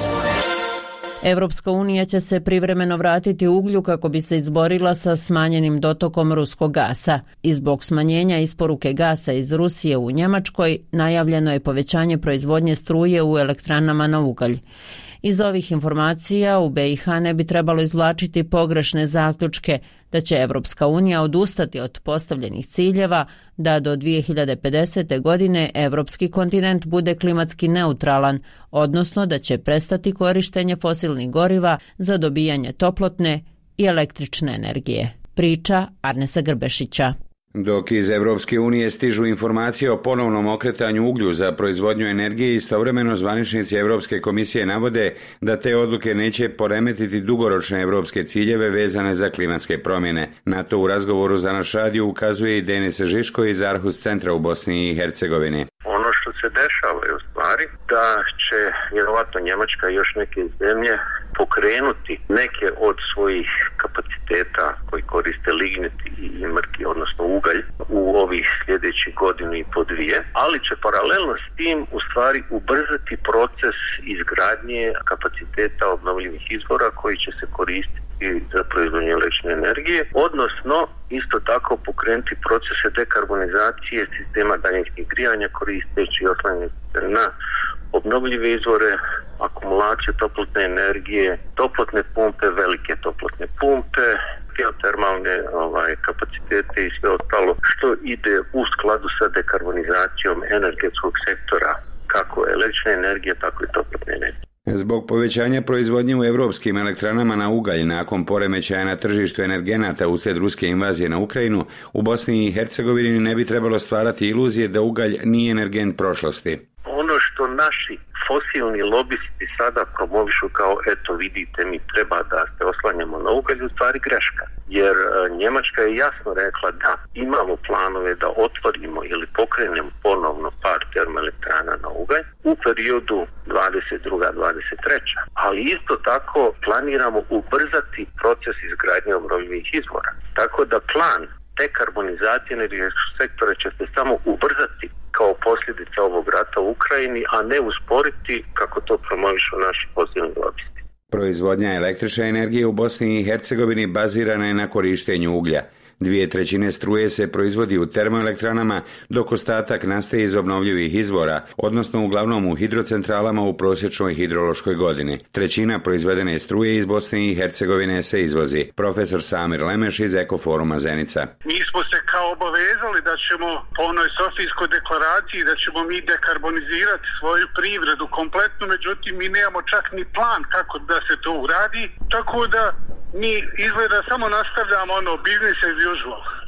Evropska unija će se privremeno vratiti uglju kako bi se izborila sa smanjenim dotokom ruskog gasa. I zbog smanjenja isporuke gasa iz Rusije u Njemačkoj najavljeno je povećanje proizvodnje struje u elektranama na ugalj. Iz ovih informacija u B i H ne bi trebalo izvlačiti pogrešne zaključke da će Evropska unija odustati od postavljenih ciljeva da do dvije hiljade pedesete. godine evropski kontinent bude klimatski neutralan, odnosno da će prestati korištenje fosilnih goriva za dobijanje toplotne i električne energije. Priča Arnesa Grbešića. Dok iz Evropske unije stižu informacije o ponovnom okretanju uglju za proizvodnju energije, istovremeno zvaničnici Evropske komisije navode da te odluke neće poremetiti dugoročne evropske ciljeve vezane za klimatske promjene. Na to u razgovoru za naš radio ukazuje i Denis Žiško iz Arhus centra u Bosni i Hercegovini. Ono što se dešava je u stvari da će vjerovatno Njemačka i još neke zemlje pokrenuti neke od svojih kapaciteta koji koriste lignit i mrki, odnosno ugalj, u ovih sljedećih godinu i po dvije, ali će paralelno s tim u stvari ubrzati proces izgradnje kapaciteta obnovljivih izvora koji će se koristiti za proizvodnju električne energije, odnosno isto tako pokrenuti procese dekarbonizacije sistema daljinskih grijanja koristeći oslanjanje na obnovljive izvore, akumulacije toplotne energije, toplotne pumpe, velike toplotne pumpe, geotermalne ovaj, kapacitete i sve ostalo što ide u skladu sa dekarbonizacijom energetskog sektora, kako električne energije, tako i toplotne energije. Zbog povećanja proizvodnje u evropskim elektranama na ugalj nakon poremećaja na tržištu energenata uslijed ruske invazije na Ukrajinu, u Bosni i Hercegovini ne bi trebalo stvarati iluzije da ugalj nije energent prošlosti. Ono što naši fosilni lobisti sada promovišu kao eto vidite mi treba da se oslanjamo na ugalj, u stvari greška. Jer Njemačka je jasno rekla da imamo planove da otvorimo ili pokrenemo ponovno par termoelektrana na ugalj u periodu dvadeset druga dvadeset treća ali isto tako planiramo ubrzati proces izgradnje obnovljivih izvora. Tako da plan dekarbonizacije energetskog sektora će se samo ubrzati kao posljedica ovog rata u Ukrajini, a ne usporiti kako to promovišu naši fosilni lobisti. Proizvodnja električne energije u Bosni i Hercegovini bazirana je na korištenju uglja. Dvije trećine struje se proizvodi u termoelektranama, dok ostatak nastaje iz obnovljivih izvora, odnosno uglavnom u hidrocentralama u prosječnoj hidrološkoj godini. Trećina proizvedene struje iz Bosne i Hercegovine se izvozi. Profesor Samir Lemeš iz Ekoforuma Zenica. Mi smo se kao obavezali da ćemo po onoj Sofijskoj deklaraciji da ćemo mi dekarbonizirati svoju privredu kompletno, međutim mi nemamo čak ni plan kako da se to uradi, tako da mi izgleda samo nastavljamo ono business as usual.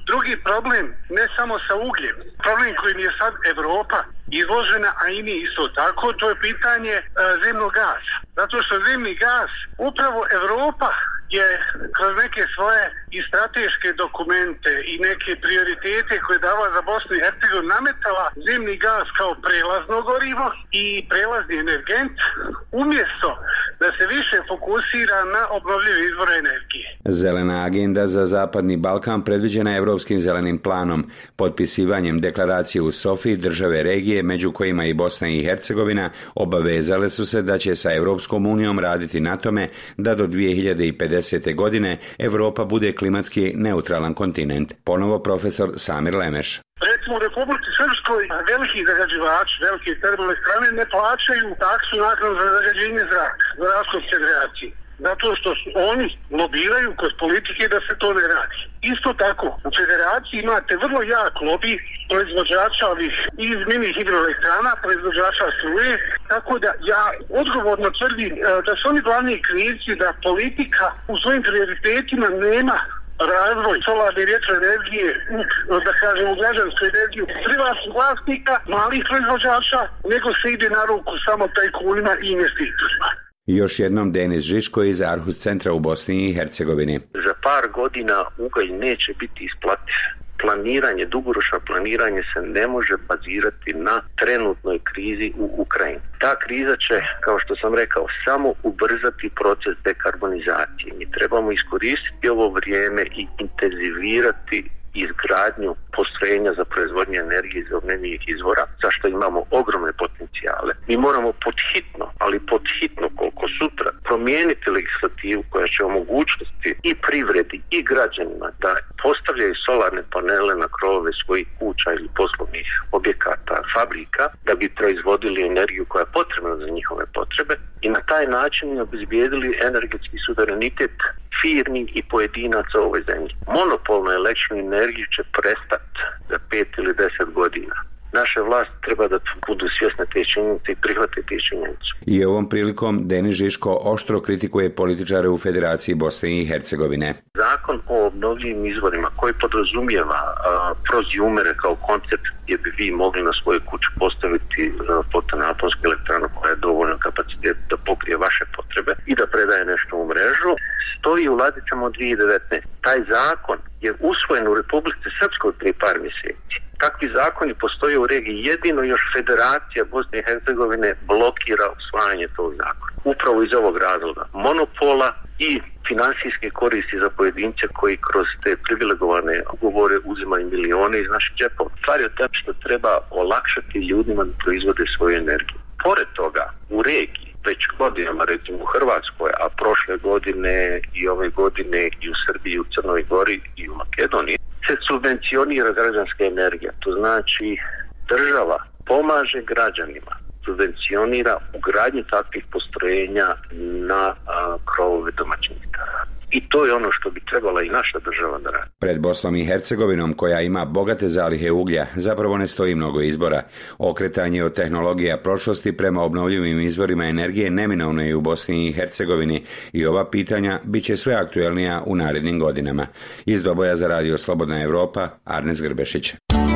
Drugi problem, ne samo sa ugljem, problem kojim je sad Evropa izložena, a i mi isto tako, to je pitanje e, zemnog gasa. Zato što zemni gas, upravo Evropa je kroz neke svoje i strateške dokumente i neke prioritete koje dava za Bosnu i Hercegovinu nametala zemni gas kao prelazno gorivo i prelazni energent, umjesto da se više fokusira na obnovljive izvore energije. Zelena agenda za Zapadni Balkan predviđena je Evropskim zelenim planom. Potpisivanjem deklaracije u Sofiji države regije, među kojima i Bosna i Hercegovina, obavezale su se da će sa Evropskom unijom raditi na tome da do dvije hiljade pedesete. godine Evropa bude klimatski neutralan kontinent. Ponovo profesor Samir Lemeš. Recimo u Republici Srpskoj veliki zagađivači, velike termoelektrane ne plaćaju taksu naknadu za zagađenje zraka, za razliku od federacije. Zato što oni lobiraju kod politike da se to ne radi. Isto tako, u federaciji imate vrlo jak lobi proizvođača ovih iz mini hidroelektrana, proizvođača struje, tako da ja odgovorno tvrdim da su oni glavni krivci da politika u svojim prioritetima nema razvoj solarne i vjetroenergije, da kažem, u građansku energiju privatnih vlasnika, malih proizvođača, nego se ide na ruku samo tajkunima i investitorima. Još jednom Denis Žiško iz Arhus centra u Bosni i Hercegovini. Za par godina ugalj neće biti isplativ. Planiranje, dugoročno planiranje se ne može bazirati na trenutnoj krizi u Ukrajini. Ta kriza će, kao što sam rekao, samo ubrzati proces dekarbonizacije. Mi trebamo iskoristiti ovo vrijeme i intenzivirati izgradnju postrojenja za proizvodnju energije iz obnovljivih izvora, za što imamo ogromne potencijale. Mi moramo podhitno, ali podhitno koliko sutra, promijeniti legislativu koja će omogućiti i privredi i građanima da postavljaju solarne panele na krovove svojih kuća ili poslovnih objekata, fabrika, da bi proizvodili energiju koja je potrebna za njihove potrebe i na taj način obezbijedili energetski suverenitet firmi i pojedinaca u ovoj zemlji. Monopol na električnu energiju će prestati za pet ili deset godina. Naše vlasti treba da budu svjesne te činjenice i prihvate te činjenice. I ovom prilikom Denis Žiško oštro kritikuje političare u Federaciji Bosne i Hercegovine. Zakon o obnovljivim izvorima koji podrazumijeva prozjumere kao koncept gdje bi vi mogli na svojoj kući postaviti fotonaponsku elektranu koja je dovoljno kapacitet da pokrije vaše potrebe i da predaje nešto u mrežu, stoji u ladicama od dvije hiljade devetnaeste. Taj zakon je usvojen u Republici Srpskoj prije par mjeseci. Takvi zakoni postoje u regiji, jedino još Federacija Bosne i Hercegovine blokira usvajanje tog zakona. Upravo iz ovog razloga monopola i finansijske koristi za pojedince koji kroz te privilegovane ugovore uzimaju milione iz naših džepova. Stvar je to što treba olakšati ljudima da proizvode svoju energiju. Pored toga, u regiji, već godinama, recimo u Hrvatskoj, a prošle godine i ove godine i u Srbiji, u Crnoj Gori i u Makedoniji, se subvencionira građanska energija. To znači država pomaže građanima, subvencionira ugradnju takvih postrojenja na a, krovove domaćinstava. I to je ono što bi trebala i naša država da radi. Pred Bosnom i Hercegovinom, koja ima bogate zalihe uglja, zapravo ne stoji mnogo izbora. Okretanje od tehnologija prošlosti prema obnovljivim izvorima energije neminovno je u Bosni i Hercegovini i ova pitanja bit će sve aktuelnija u narednim godinama. Iz Doboja za Radio Slobodna Evropa, Arnes Grbešić.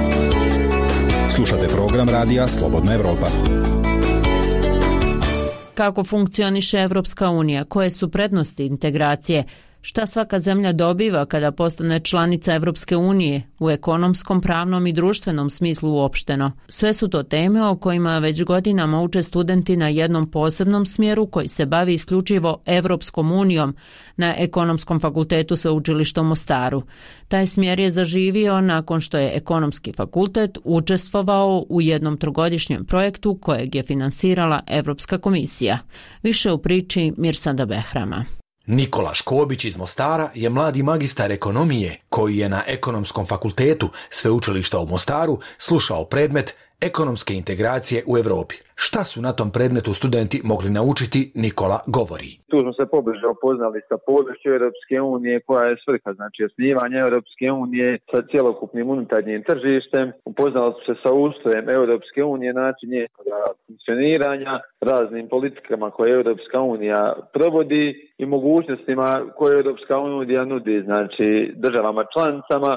Slušate program Radija Slobodna Evropa. Kako funkcioniše Evropska unija? Koje su prednosti integracije? Šta svaka zemlja dobiva kada postane članica Evropske unije u ekonomskom, pravnom i društvenom smislu uopšteno? Sve su to teme o kojima već godinama uče studenti na jednom posebnom smjeru koji se bavi isključivo Evropskom unijom na Ekonomskom fakultetu Sveučilišta u Mostaru. Taj smjer je zaživio nakon što je Ekonomski fakultet učestvovao u jednom trogodišnjem projektu kojeg je finansirala Evropska komisija. Više u priči Mirsada Behrama. Nikola Škobić iz Mostara je mladi magistar ekonomije koji je na Ekonomskom fakultetu Sveučilišta u Mostaru slušao predmet ekonomske integracije u Europi. Šta su na tom predmetu studenti mogli naučiti, Nikola govori. Tu smo se pobliže upoznali sa područjem Europske unije koja je svrha, znači osnivanje Europske unije sa cjelokupnim unutarnjim tržištem. Upoznali smo se sa ustrojem Europske unije, način njenog funkcioniranja, raznim politikama koje Europska unija provodi i mogućnostima koje Europska unija nudi, znači državama članicama.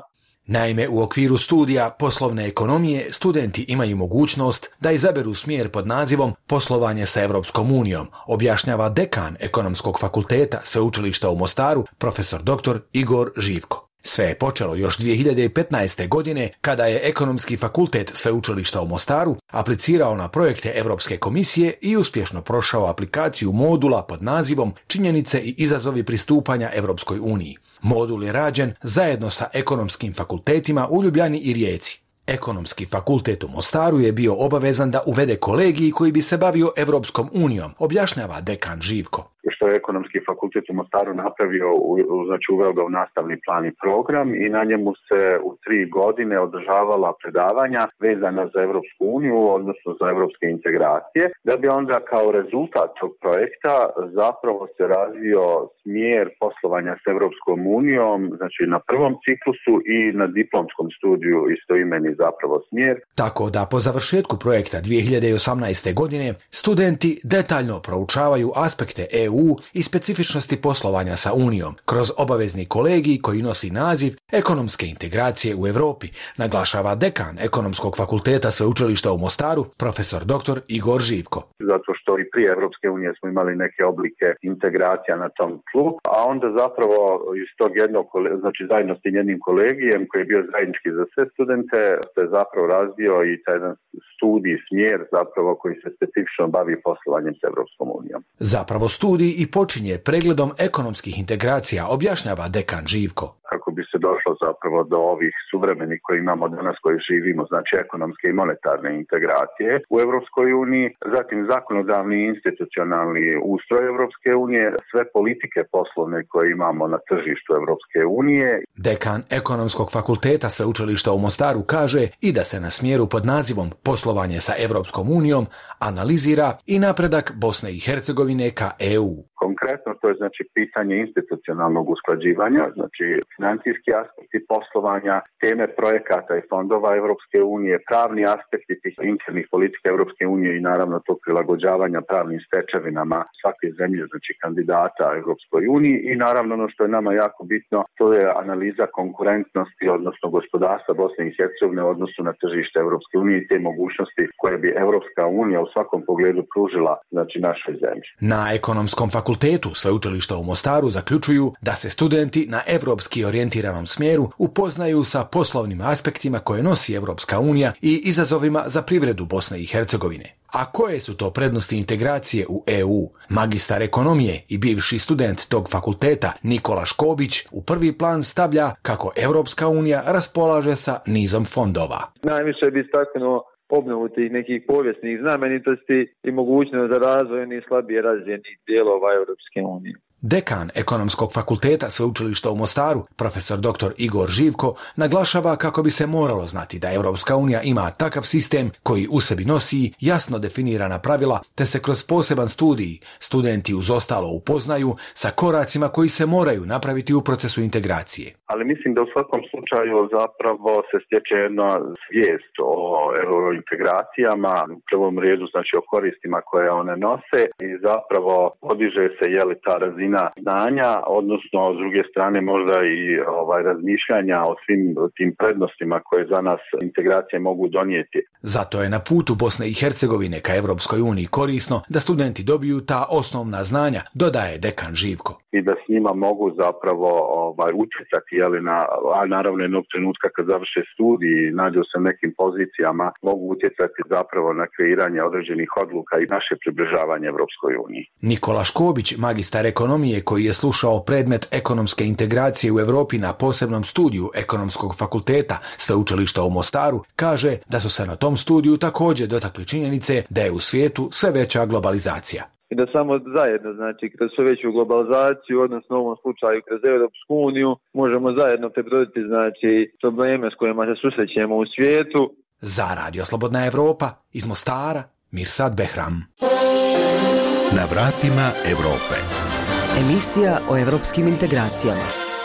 Naime, u okviru studija poslovne ekonomije studenti imaju mogućnost da izaberu smjer pod nazivom Poslovanje sa Europskom unijom, objašnjava dekan Ekonomskog fakulteta Sveučilišta u Mostaru, profesor doktor Igor Živko. Sve je počelo još dvije hiljade petnaeste. godine kada je Ekonomski fakultet Sveučilišta u Mostaru aplicirao na projekte Europske komisije i uspješno prošao aplikaciju modula pod nazivom Činjenice i izazovi pristupanja Europskoj uniji. Modul je rađen zajedno sa ekonomskim fakultetima u Ljubljani i Rijeci. Ekonomski fakultet u Mostaru je bio obavezan da uvede kolegij koji bi se bavio Europskom unijom, objašnjava dekan Živko. Što je Ekonomski fakultet u Mostaru napravio, znači uveo ga u nastavni plan i program i na njemu se u tri godine održavala predavanja vezana za Europsku uniju, odnosno za europske integracije, da bi onda kao rezultat tog projekta zapravo se razvio smjer poslovanja s Europskom unijom, znači na prvom ciklusu i na diplomskom studiju istoimeni zapravo smjer. Tako da po završetku projekta dvije hiljade osamnaeste. godine studenti detaljno proučavaju aspekte E U i specifičnosti poslovanja sa Unijom kroz obavezni kolegij koji nosi naziv Ekonomske integracije u Europi, naglašava dekan Ekonomskog fakulteta Sveučilišta u Mostaru, profesor doktor Igor Živko. Zato što i prije Europske unije smo imali neke oblike integracija na tom tlu, a onda zapravo iz tog jednog, znači zajedno s jednim kolegijem koji je bio zajednički za sve studente, se zapravo razvio i taj jedan studij, smjer zapravo koji se specifično bavi poslovanjem s Europskom unijom. Zapravo studij i počinje pregledom ekonomskih integracija, objašnjava dekan Živko. Kako bi se došlo zapravo do ovih suvremenih koji imamo danas, koji živimo, znači ekonomske i monetarne integracije u Europskoj uniji, zatim zakonodavni i institucionalni ustroj Europske unije, sve politike poslovne koje imamo na tržištu Europske unije. Dekan Ekonomskog fakulteta Sveučilišta u Mostaru kaže i da se na smjeru pod nazivom Poslovanje sa Europskom unijom analizira i napredak Bosne i Hercegovine ka E U. Konkretno to je znači pitanje institucionalnog usklađivanja, znači financijski aspekti poslovanja, teme projekata i fondova Europske unije, pravni aspekti tih internih politika Europske unije i naravno tog prilagođavanja pravnim stečevinama svake zemlje, znači kandidata Europskoj uniji i naravno ono što je nama jako bitno, to je analiza konkurentnosti, odnosno gospodarstva Bosne i Hercegovine u odnosu na tržište Europske unije i te mogućnosti koje bi Europska unija u svakom pogledu pružila znači našoj zemlji. Na Ekonomskom fakultetu Sveučilišta u Mostaru zaključuju da se studenti na evropski orijentiranom smjeru upoznaju sa poslovnim aspektima koje nosi Europska unija i izazovima za privredu Bosne i Hercegovine. A koje su to prednosti integracije u E U? Magistar ekonomije i bivši student tog fakulteta Nikola Škobić u prvi plan stavlja kako Europska unija raspolaže sa nizom fondova. Najviše bi istaknuo obnovu tih nekih povijesnih znamenitosti i mogućnost za razvoj onih slabije razvijenih dijelova Europske unije. Dekan Ekonomskog fakulteta Sveučilišta u Mostaru, profesor doktor Igor Živko, naglašava kako bi se moralo znati da Europska unija ima takav sistem koji u sebi nosi jasno definirana pravila, te se kroz poseban studij studenti uz ostalo upoznaju sa koracima koji se moraju napraviti u procesu integracije. Ali mislim da u svakom slučaju zapravo se stječe jedna svijest o eurointegracijama, u prvom redu znači o koristima koje one nose i zapravo podiže se je li ta razina znanja, odnosno s druge strane možda i ovaj razmišljanja o svim tim prednostima koje za nas integracije mogu donijeti. Zato je na putu Bosne i Hercegovine ka Europskoj uniji korisno da studenti dobiju ta osnovna znanja, dodaje dekan Živko. I da s njima mogu zapravo ovaj, utjecati, jeli, na, a naravno jednog trenutka kad završe studij i nađu se nekim pozicijama, mogu utjecati zapravo na kreiranje određenih odluka i naše približavanje Europskoj uniji. Nikola Škobić, magistar ekonomije koji je slušao predmet ekonomske integracije u Europi na posebnom studiju Ekonomskog fakulteta Sveučilišta u Mostaru, kaže da su se na tom studiju također dotakli činjenice da je u svijetu sve veća globalizacija. I da samo zajedno, znači kroz sve veću globalizaciju, odnosno u ovom slučaju kroz Europsku uniju, možemo zajedno prebroditi znači probleme s kojima se susrećemo u svijetu. Za Radio Slobodna Evropa iz Mostara, Mirsad Behram. Na vratima Europe. Emisija o evropskim integracijama.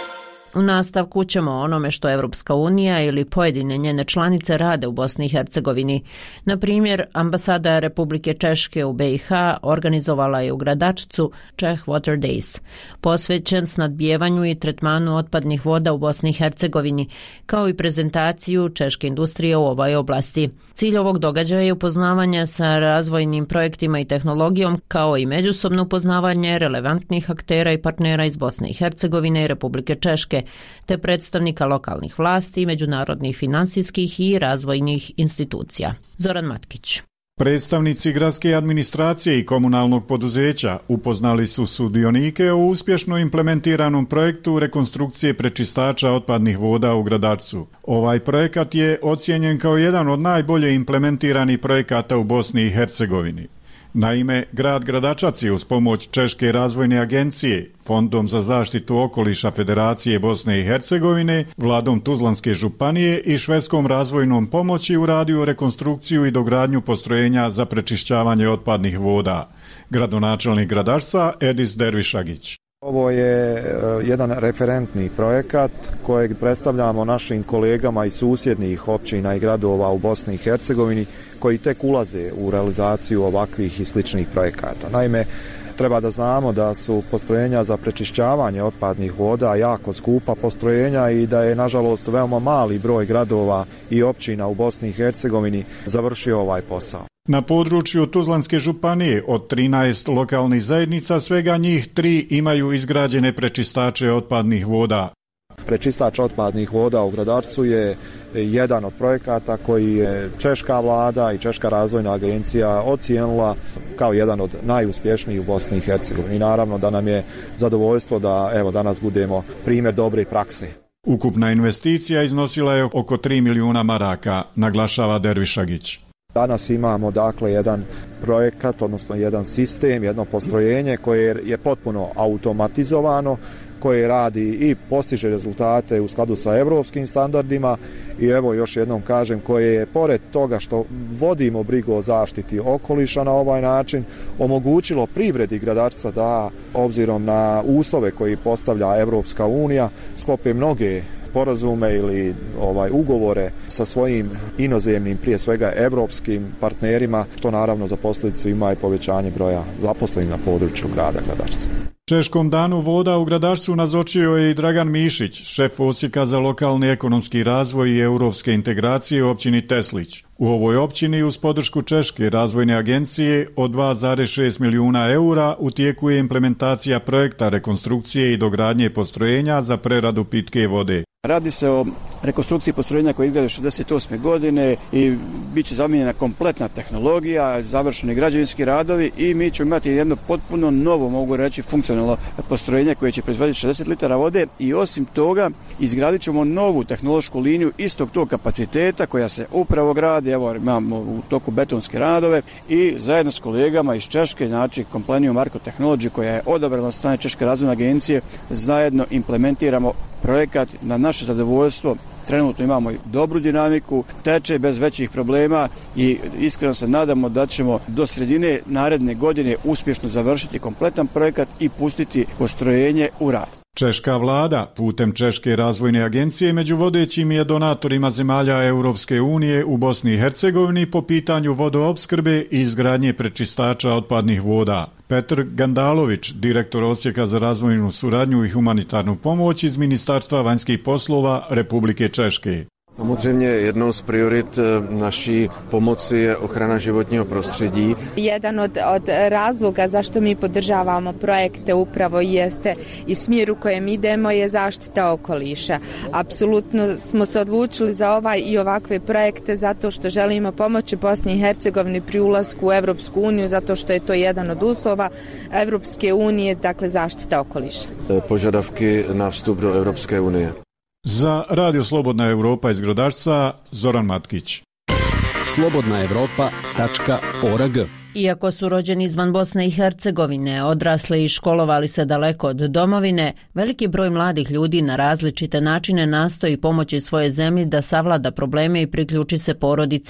U nastavku ćemo o onome što Evropska unija ili pojedine njene članice rade u Bosni i Hercegovini. Na primjer, ambasada Republike Češke u B i H organizovala je u Gradačcu Czech Water Days, posvećen snadbijevanju i tretmanu otpadnih voda u Bosni i Hercegovini, kao i prezentaciju češke industrije u ovoj oblasti. Cilj ovog događaja je upoznavanje sa razvojnim projektima i tehnologijom, kao i međusobno upoznavanje relevantnih aktera i partnera iz Bosne i Hercegovine i Republike Češke, te predstavnika lokalnih vlasti, međunarodnih finansijskih i razvojnih institucija. Zoran Matkić. Predstavnici gradske administracije i komunalnog poduzeća upoznali su sudionike o uspješno implementiranom projektu rekonstrukcije prečistača otpadnih voda u Gradačcu. Ovaj projekat je ocijenjen kao jedan od najbolje implementiranih projekata u Bosni i Hercegovini. Naime, grad Gradačac je uz pomoć Češke razvojne agencije, Fondom za zaštitu okoliša Federacije Bosne i Hercegovine, vladom Tuzlanske županije i švedskom razvojnom pomoći uradio rekonstrukciju i dogradnju postrojenja za prečišćavanje otpadnih voda. Gradonačelnik Gradačca Edis Dervišagić. Ovo je jedan referentni projekat kojeg predstavljamo našim kolegama iz susjednih općina i gradova u Bosni i Hercegovini koji tek ulaze u realizaciju ovakvih i sličnih projekata. Naime, treba da znamo da su postrojenja za prečišćavanje otpadnih voda jako skupa postrojenja i da je nažalost veoma mali broj gradova i općina u Bosni i Hercegovini završio ovaj posao. Na području Tuzlanske županije od trinaest lokalnih zajednica svega njih tri imaju izgrađene prečistače otpadnih voda. Prečistač otpadnih voda u Gradačcu je jedan od projekata koji je češka vlada i Češka razvojna agencija ocijenila kao jedan od najuspješnijih u Bosni i Hercegovini. Naravno da nam je zadovoljstvo da evo danas budemo primjer dobre prakse. Ukupna investicija iznosila je oko tri milijuna maraka, naglašava Dervišagić. Danas imamo dakle jedan projekat, odnosno jedan sistem, jedno postrojenje koje je potpuno automatizovano, koje radi i postiže rezultate u skladu sa evropskim standardima i evo još jednom kažem koje je pored toga što vodimo brigu o zaštiti okoliša na ovaj način omogućilo privredi Gradačca da obzirom na uslove koji postavlja Evropska unija sklope mnoge sporazume ili ovaj ugovore sa svojim inozemnim, prije svega evropskim partnerima, što naravno za posljedicu ima i povećanje broja zaposlenih na području grada Gradačca. Češkom danu voda u Gradačcu nazočio je i Dragan Mišić, šef odsjeka za lokalni ekonomski razvoj i europske integracije u općini Teslić. U ovoj općini uz podršku Češke razvojne agencije od dva zarez šest milijuna eura u tijeku je implementacija projekta rekonstrukcije i dogradnje postrojenja za preradu pitke vode. Radi se o rekonstrukciji postrojenja koje je izgrađeno šezdeset osme godine i bit će zamijenjena kompletna tehnologija, završeni građevinski radovi i mi ćemo imati jedno potpuno novo, mogu reći, funkcionalno postrojenje koje će proizvoditi šezdeset litara vode i osim toga izgradit ćemo novu tehnološku liniju istog tog kapaciteta koja se upravo gradi, evo imamo u toku betonske radove i zajedno s kolegama iz Češke, znači Companion Arco Technology koja je odabrana od strane Češke razvojne agencije, zajedno implementiramo projekat na naše zadovoljstvo. Trenutno imamo dobru dinamiku, teče bez većih problema i iskreno se nadamo da ćemo do sredine naredne godine uspješno završiti kompletan projekat i pustiti postrojenje u rad. Češka vlada putem Češke razvojne agencije među vodećim je donatorima zemalja Europske unije u Bosni i Hercegovini po pitanju vodoopskrbe i izgradnje prečistača otpadnih voda. Petr Gandalović, direktor odsjeka za razvojnu suradnju i humanitarnu pomoć iz Ministarstva vanjskih poslova Republike Češke. Samozřejmě jednou z priorit naší pomoci je ochrana životního prostředí. Jedan od, od razloga zašto mi podržavamo projekte upravo jeste i smjer u kojem idemo je zaštita okoliša. Apsolutno smo se odlučili za ovaj i ovakve projekte zato što želimo pomoći Bosni i Hercegovini pri ulasku u Evropsku uniju, zato što je to jedan od uslova Evropske unije, dakle zaštita okoliša. Požadavki na vstup do Evropske unije. Za Radio Slobodna Evropa iz Gradačca, Zoran Matkić. slobodna evropa tačka org. Iako su rođeni izvan Bosne i Hercegovine, odrasli i školovali se daleko od domovine, veliki broj mladih ljudi na različite načine nastoji pomoći svoje zemlji da savlada probleme i priključi se porodici.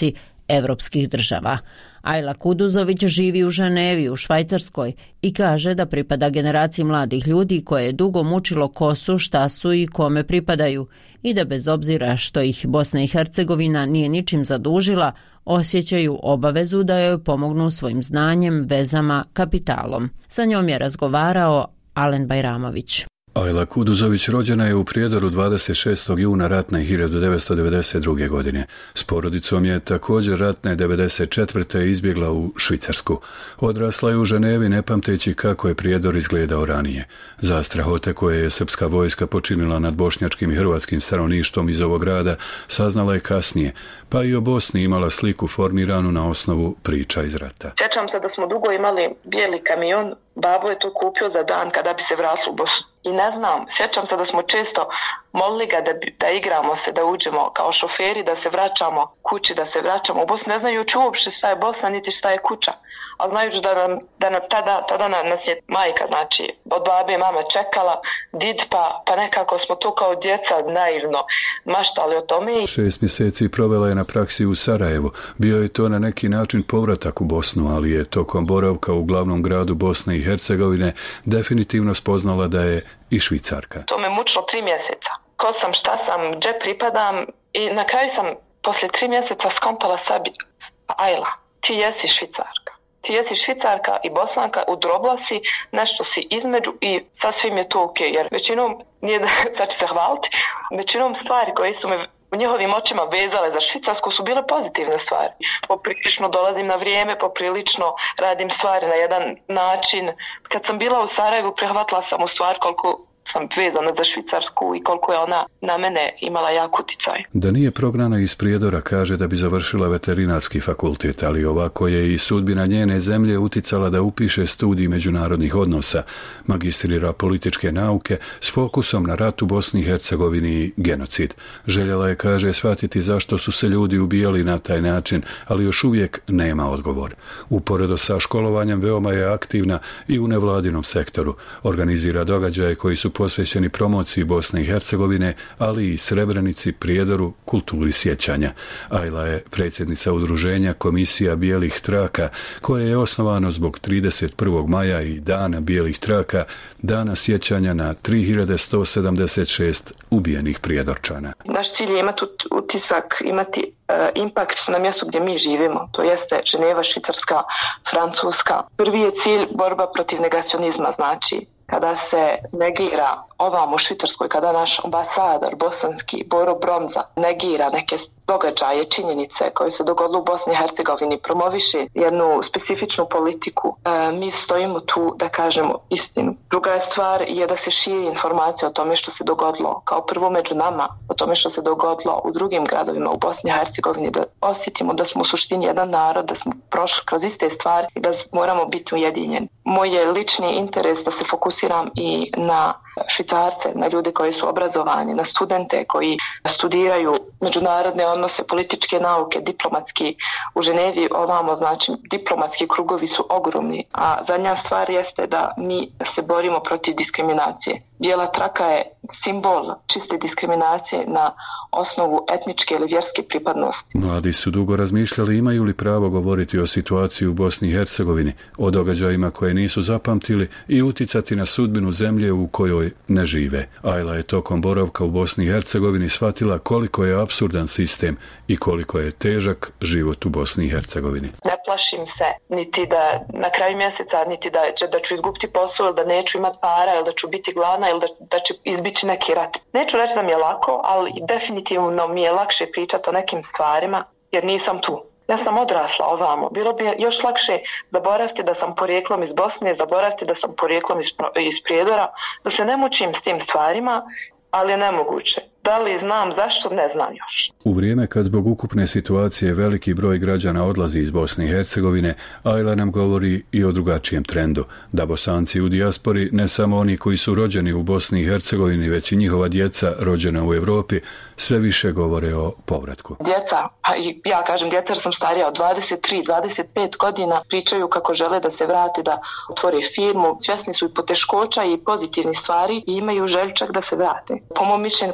evropskih država. Ajla Kuduzović živi u Ženevi u Švajcarskoj i kaže da pripada generaciji mladih ljudi koje je dugo mučilo ko su, šta su i kome pripadaju i da bez obzira što ih Bosna i Hercegovina nije ničim zadužila, osjećaju obavezu da joj pomognu svojim znanjem, vezama, kapitalom. Sa njom je razgovarao Alen Bajramović. Ajla Kuduzović rođena je u Prijedoru dvadeset šestog juna ratne hiljadu devetsto devedeset druge. godine. S porodicom je također ratne devedeset četvrte izbjegla u Švicarsku. Odrasla je u Ženevi ne pamteći kako je Prijedor izgledao ranije. Za strahote koje je srpska vojska počinila nad bošnjačkim i hrvatskim stanovništvom iz ovog grada saznala je kasnije, pa i o Bosni imala sliku formiranu na osnovu priča iz rata. Sjećam se da smo dugo imali bijeli kamion, babo je to kupio za dan kada bi se vratili u Bosnu. I ne znam, sjećam se da smo često molili ga da, da igramo se, da uđemo kao šoferi, da se vraćamo kući, da se vraćamo u Bosnu, ne znajući uopšte šta je Bosna, niti šta je kuća. A znajući da nam, da nam tada, tada nas je majka, znači, od babe i mama čekala, did, pa, pa nekako smo to kao djeca naivno maštali o tome. Šest mjeseci provela je na praksi u Sarajevu. Bio je to na neki način povratak u Bosnu, ali je tokom boravka u glavnom gradu Bosne i Hercegovine definitivno spoznala da je i Švicarka. To me mučilo tri mjeseca. Ko sam, šta sam, gdje pripadam i na kraju sam poslije tri mjeseca skontala sebi, Ajla, ti jesi Švicarka. Ti jesi Švicarka i Bosanka, udrobla si, nešto si između i sasvim je to ok, jer većinom, nije da sad ću se hvaliti, većinom stvari koje su me u njihovim očima vezale za Švicarsku su bile pozitivne stvari. Poprilično dolazim na vrijeme, poprilično radim stvari na jedan način. Kad sam bila u Sarajevu, prihvatila sam u stvar koliko sam vezana za Švicarsku i koliko je ona na mene imala jak uticaj. Da nije prognana iz Prijedora kaže da bi završila veterinarski fakultet, ali ovako je i sudbina njene zemlje uticala da upiše studij međunarodnih odnosa, magistrira političke nauke s fokusom na rat u Bosni i Hercegovini i genocid. Željela je, kaže, shvatiti zašto su se ljudi ubijali na taj način, ali još uvijek nema odgovor. Uporedo sa školovanjem veoma je aktivna i u nevladinom sektoru. Organizira događaje koji su posvećeni promociji Bosne i Hercegovine, ali i Srebrenici, Prijedoru, kulturi sjećanja. Ajla je predsjednica udruženja Komisija bijelih traka, koje je osnovano zbog trideset prvog maja i Dana bijelih traka, dana sjećanja na tri hiljade sto sedamdeset šest ubijenih Prijedorčana. Naš cilj je imati utisak, imati uh, impakt na mjestu gdje mi živimo. To jeste Ženeva, Švicarska, Francuska. Prvi je cilj borba protiv negacionizma, znači kada se negira ovam u Švicarskoj, kada naš ambasador bosanski Boro Bromza negira neke događaje, činjenice koje se dogodile u Bosni i Hercegovini, promoviše jednu specifičnu politiku, e, mi stojimo tu da kažemo istinu. Druga je stvar je da se širi informacija o tome što se dogodilo, kao prvo među nama, o tome što se dogodilo u drugim gradovima u Bosni i Hercegovini, da osjetimo da smo u suštini jedan narod, da smo prošli kroz iste stvari i da moramo biti ujedinjeni. Moj je lični interes da se fokusiram i na Švicarce, na ljude koji su obrazovani, na studente koji studiraju međunarodne odnose, političke nauke, diplomatski u Ženevi ovamo, znači diplomatski krugovi su ogromni, a zadnja stvar jeste da mi se borimo protiv diskriminacije. Bijela traka je simbol čiste diskriminacije na osnovu etničke ili vjerske pripadnosti. Mladi su dugo razmišljali imaju li pravo govoriti o situaciji u Bosni i Hercegovini, o događajima koje nisu zapamtili i uticati na sudbinu zemlje u kojoj ne žive. Ajla je tokom boravka u Bosni i Hercegovini shvatila koliko je apsurdan sistem i koliko je težak život u Bosni i Hercegovini. Ne plašim se niti da na kraju mjeseca, niti da, će, da ću izgubiti posao ili da neću imati para ili da ću biti gladna ili da, da će izbići neki rat. Neću reći da mi je lako, ali definitivno mi je lakše pričati o nekim stvarima jer nisam tu. Ja sam odrasla ovamo. Bilo bi još lakše zaboraviti da sam porijeklom iz Bosne, zaboraviti da sam porijeklom iz, iz Prijedora, da se ne mučim s tim stvarima, ali je nemoguće. Da li znam zašto, ne znam još. U vrijeme kad zbog ukupne situacije veliki broj građana odlazi iz Bosne i Hercegovine, Ajla nam govori i o drugačijem trendu, da Bosanci u dijaspori, ne samo oni koji su rođeni u Bosni i Hercegovini, već i njihova djeca rođena u Europi, sve više govore o povratku. Djeca, a i ja kažem djeca jer sam starija od dvadeset tri dvadeset pet godina, pričaju kako žele da se vrate, da otvore firmu, svjesni su i poteškoća i pozitivnih stvari i imaju želju čak da se vrate. Po mom mišljenju koji je najveći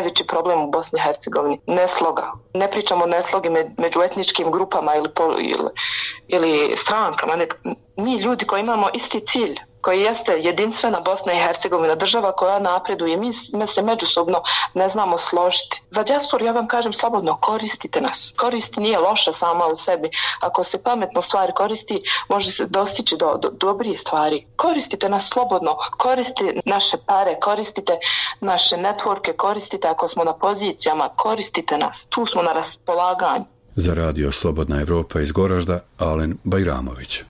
najveći problem u Bosni i Hercegovini. Nesloga. Ne pričamo o neslogi među etničkim grupama ili, ili, ili strankama. Ne, mi ljudi koji imamo isti cilj, koji jeste jedinstvena Bosna i Hercegovina, država koja napreduje, mi, mi se međusobno ne znamo složiti. Za dijasporu ja vam kažem slobodno, koristite nas. Koristi nije loša sama u sebi. Ako se pametno stvari koristi, može se dostići do, do dobrih stvari. Koristite nas slobodno, koristite naše pare, koristite naše networke, koristite ako smo na pozicijama, koristite nas. Tu smo na raspolaganju. Za radio Slobodna Evropa iz Goražda, Alen Bajramović.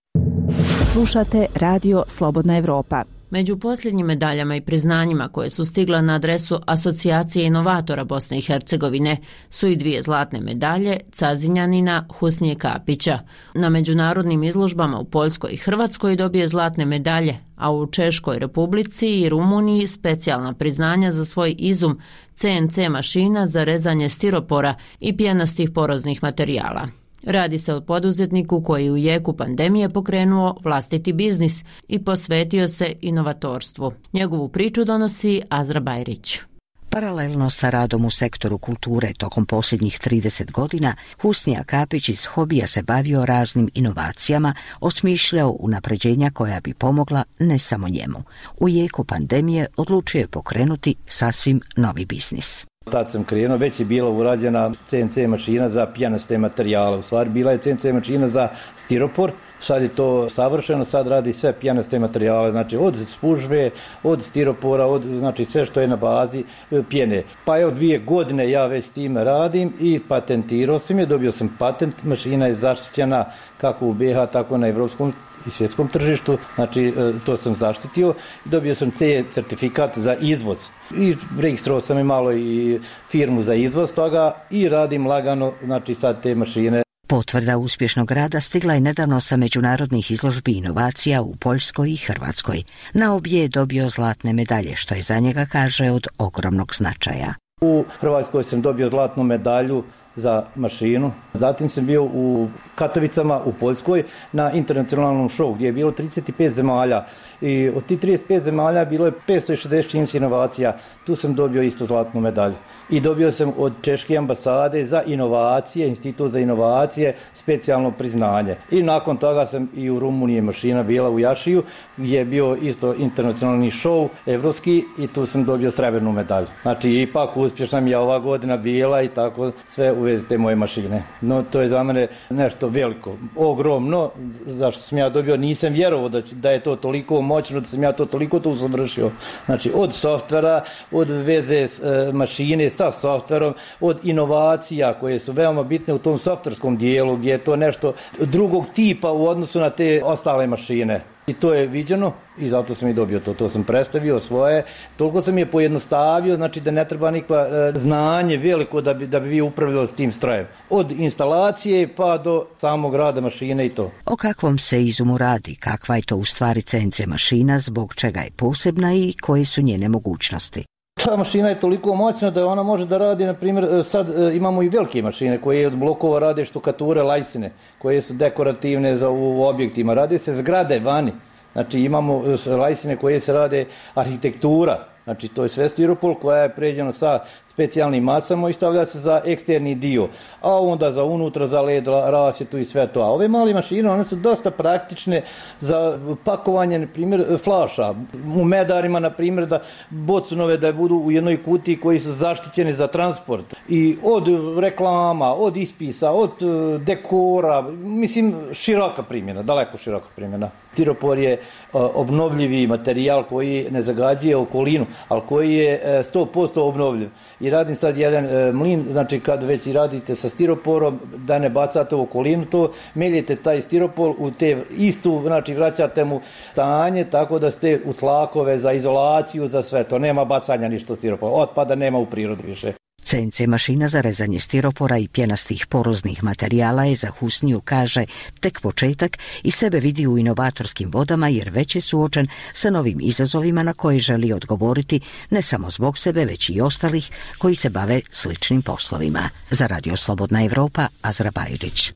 Slušate Radio Slobodna Evropa. Među posljednjim medaljama i priznanjima koje su stigla na adresu Asocijacije inovatora Bosne i Hercegovine su i dvije zlatne medalje Cazinjanina Husnije Kapića. Na međunarodnim izložbama u Poljskoj i Hrvatskoj dobije zlatne medalje, a u Češkoj Republici i Rumuniji specijalna priznanja za svoj izum C N C mašina za rezanje stiropora i pijenastih poroznih materijala. Radi se o poduzetniku koji u jeku pandemije pokrenuo vlastiti biznis i posvetio se inovatorstvu. Njegovu priču donosi Azra Bajrić. Paralelno sa radom u sektoru kulture tokom posljednjih trideset godina, Husnija Kapić iz hobija se bavio raznim inovacijama, osmišljao unapređenja koja bi pomogla ne samo njemu. U jeku pandemije odlučio je pokrenuti sasvim novi biznis. Tad sam krenuo, već je bila urađena C N C mašina za pijanaste materijale. U stvari bila je C N C mašina za stiropor, sad je to savršeno, sad radi sve pijanaste materijale, znači od spužve, od stiropora, od znači sve što je na bazi pjene. Pa evo dvije godine ja već s tim radim i patentirao sam je, dobio sam patent, mašina je zaštićena kako u B iH, tako na evropskom i svjetskom tržištu, znači to sam zaštitio i dobio sam C certifikat za izvoz. I registrovao sam i malo i firmu za izvoz toga i radim lagano, znači sad te mašine. Potvrda uspješnog rada stigla je nedavno sa međunarodnih izložbi inovacija u Poljskoj i Hrvatskoj. Na obje je dobio zlatne medalje, što je za njega, kaže, od ogromnog značaja. U Hrvatskoj sam dobio zlatnu medalju za mašinu. Zatim sam bio u Katovicama u Poljskoj na internacionalnom show gdje je bilo trideset pet zemalja i od tih trideset pet zemalja bilo je petsto šezdeset šest inovacija. Tu sam dobio isto zlatnu medalju. I dobio sam od Češke ambasade za inovacije, Institut za inovacije, specijalno priznanje. I nakon toga sam i u Rumuniji mašina bila u Jašiju gdje je bio isto internacionalni show evropski i tu sam dobio srebrnu medalju. Znači ipak uspješna mi je ova godina bila i tako sve u vezi te moje mašine. No to je za mene nešto veliko, ogromno, zašto sam ja dobio, nisam vjerovao da, da je to toliko moćno, da sam ja to toliko to usavršio. Znači od softvera, od veze s, e, mašine sa softverom, od inovacija koje su veoma bitne u tom softverskom dijelu gdje je to nešto drugog tipa u odnosu na te ostale mašine. I to je viđeno i zato sam i dobio to. To sam predstavio svoje. Toliko sam je pojednostavio, znači da ne treba nikva znanje veliko da bi, da bi vi upravljali s tim strojem. Od instalacije pa do samog rada mašine i to. O kakvom se izumu radi, kakva je to u stvari C N C mašina, zbog čega je posebna i koje su njene mogućnosti? Ta mašina je toliko moćna da ona može da radi, na primjer, sad imamo i velike mašine koje od blokova rade štukature, lajsine, koje su dekorativne za u objektima. Rade se zgrade vani, znači imamo lajsine koje se rade arhitektura, znači to je sve stiropol koja je pređena sa specijalnim masama i stavlja se za eksterni dio, a onda za unutra, za led, rasvjetu i sve to. A ove male mašine, one su dosta praktične za pakovanje, na primjer, flaša. U medarima, na primjer, da bocunove da budu u jednoj kutiji koji su zaštićeni za transport. I od reklama, od ispisa, od dekora, mislim, široka primjena, daleko široka primjena. Stiropor je obnovljivi materijal koji ne zagađuje okolinu, ali koji je sto posto obnovljiv. I radim sad jedan e, mlin, znači kad već i radite sa stiroporom, da ne bacate u okolinu to, meljete taj stiropor u te istu, znači vraćate mu stanje tako da ste u tlakove za izolaciju, za sve to. Nema bacanja ništa stiropora, otpada nema u prirodi više. C N C mašina za rezanje stiropora i pjenastih poroznih materijala je za Husniju, kaže, tek početak i sebe vidi u inovatorskim vodama jer već je suočen sa novim izazovima na koje želi odgovoriti ne samo zbog sebe, već i ostalih koji se bave sličnim poslovima. Za Radio Slobodna Evropa, Azra Bajrić.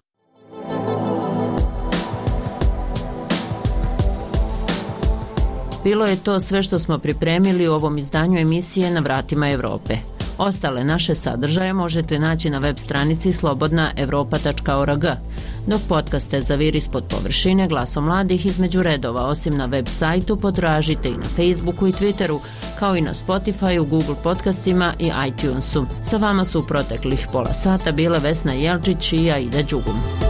Bilo je to sve što smo pripremili u ovom izdanju emisije Na vratima Evrope. Ostale naše sadržaje možete naći na web stranici slobodna evropa tačka org, dok podcaste Zavir ispod površine glasom mladih između redova osim na web sajtu potražite i na Facebooku i Twitteru, kao i na Spotifyu, Google podcastima i iTunesu. Sa vama su u proteklih pola sata bile Vesna Jelčić i Aida Đugum.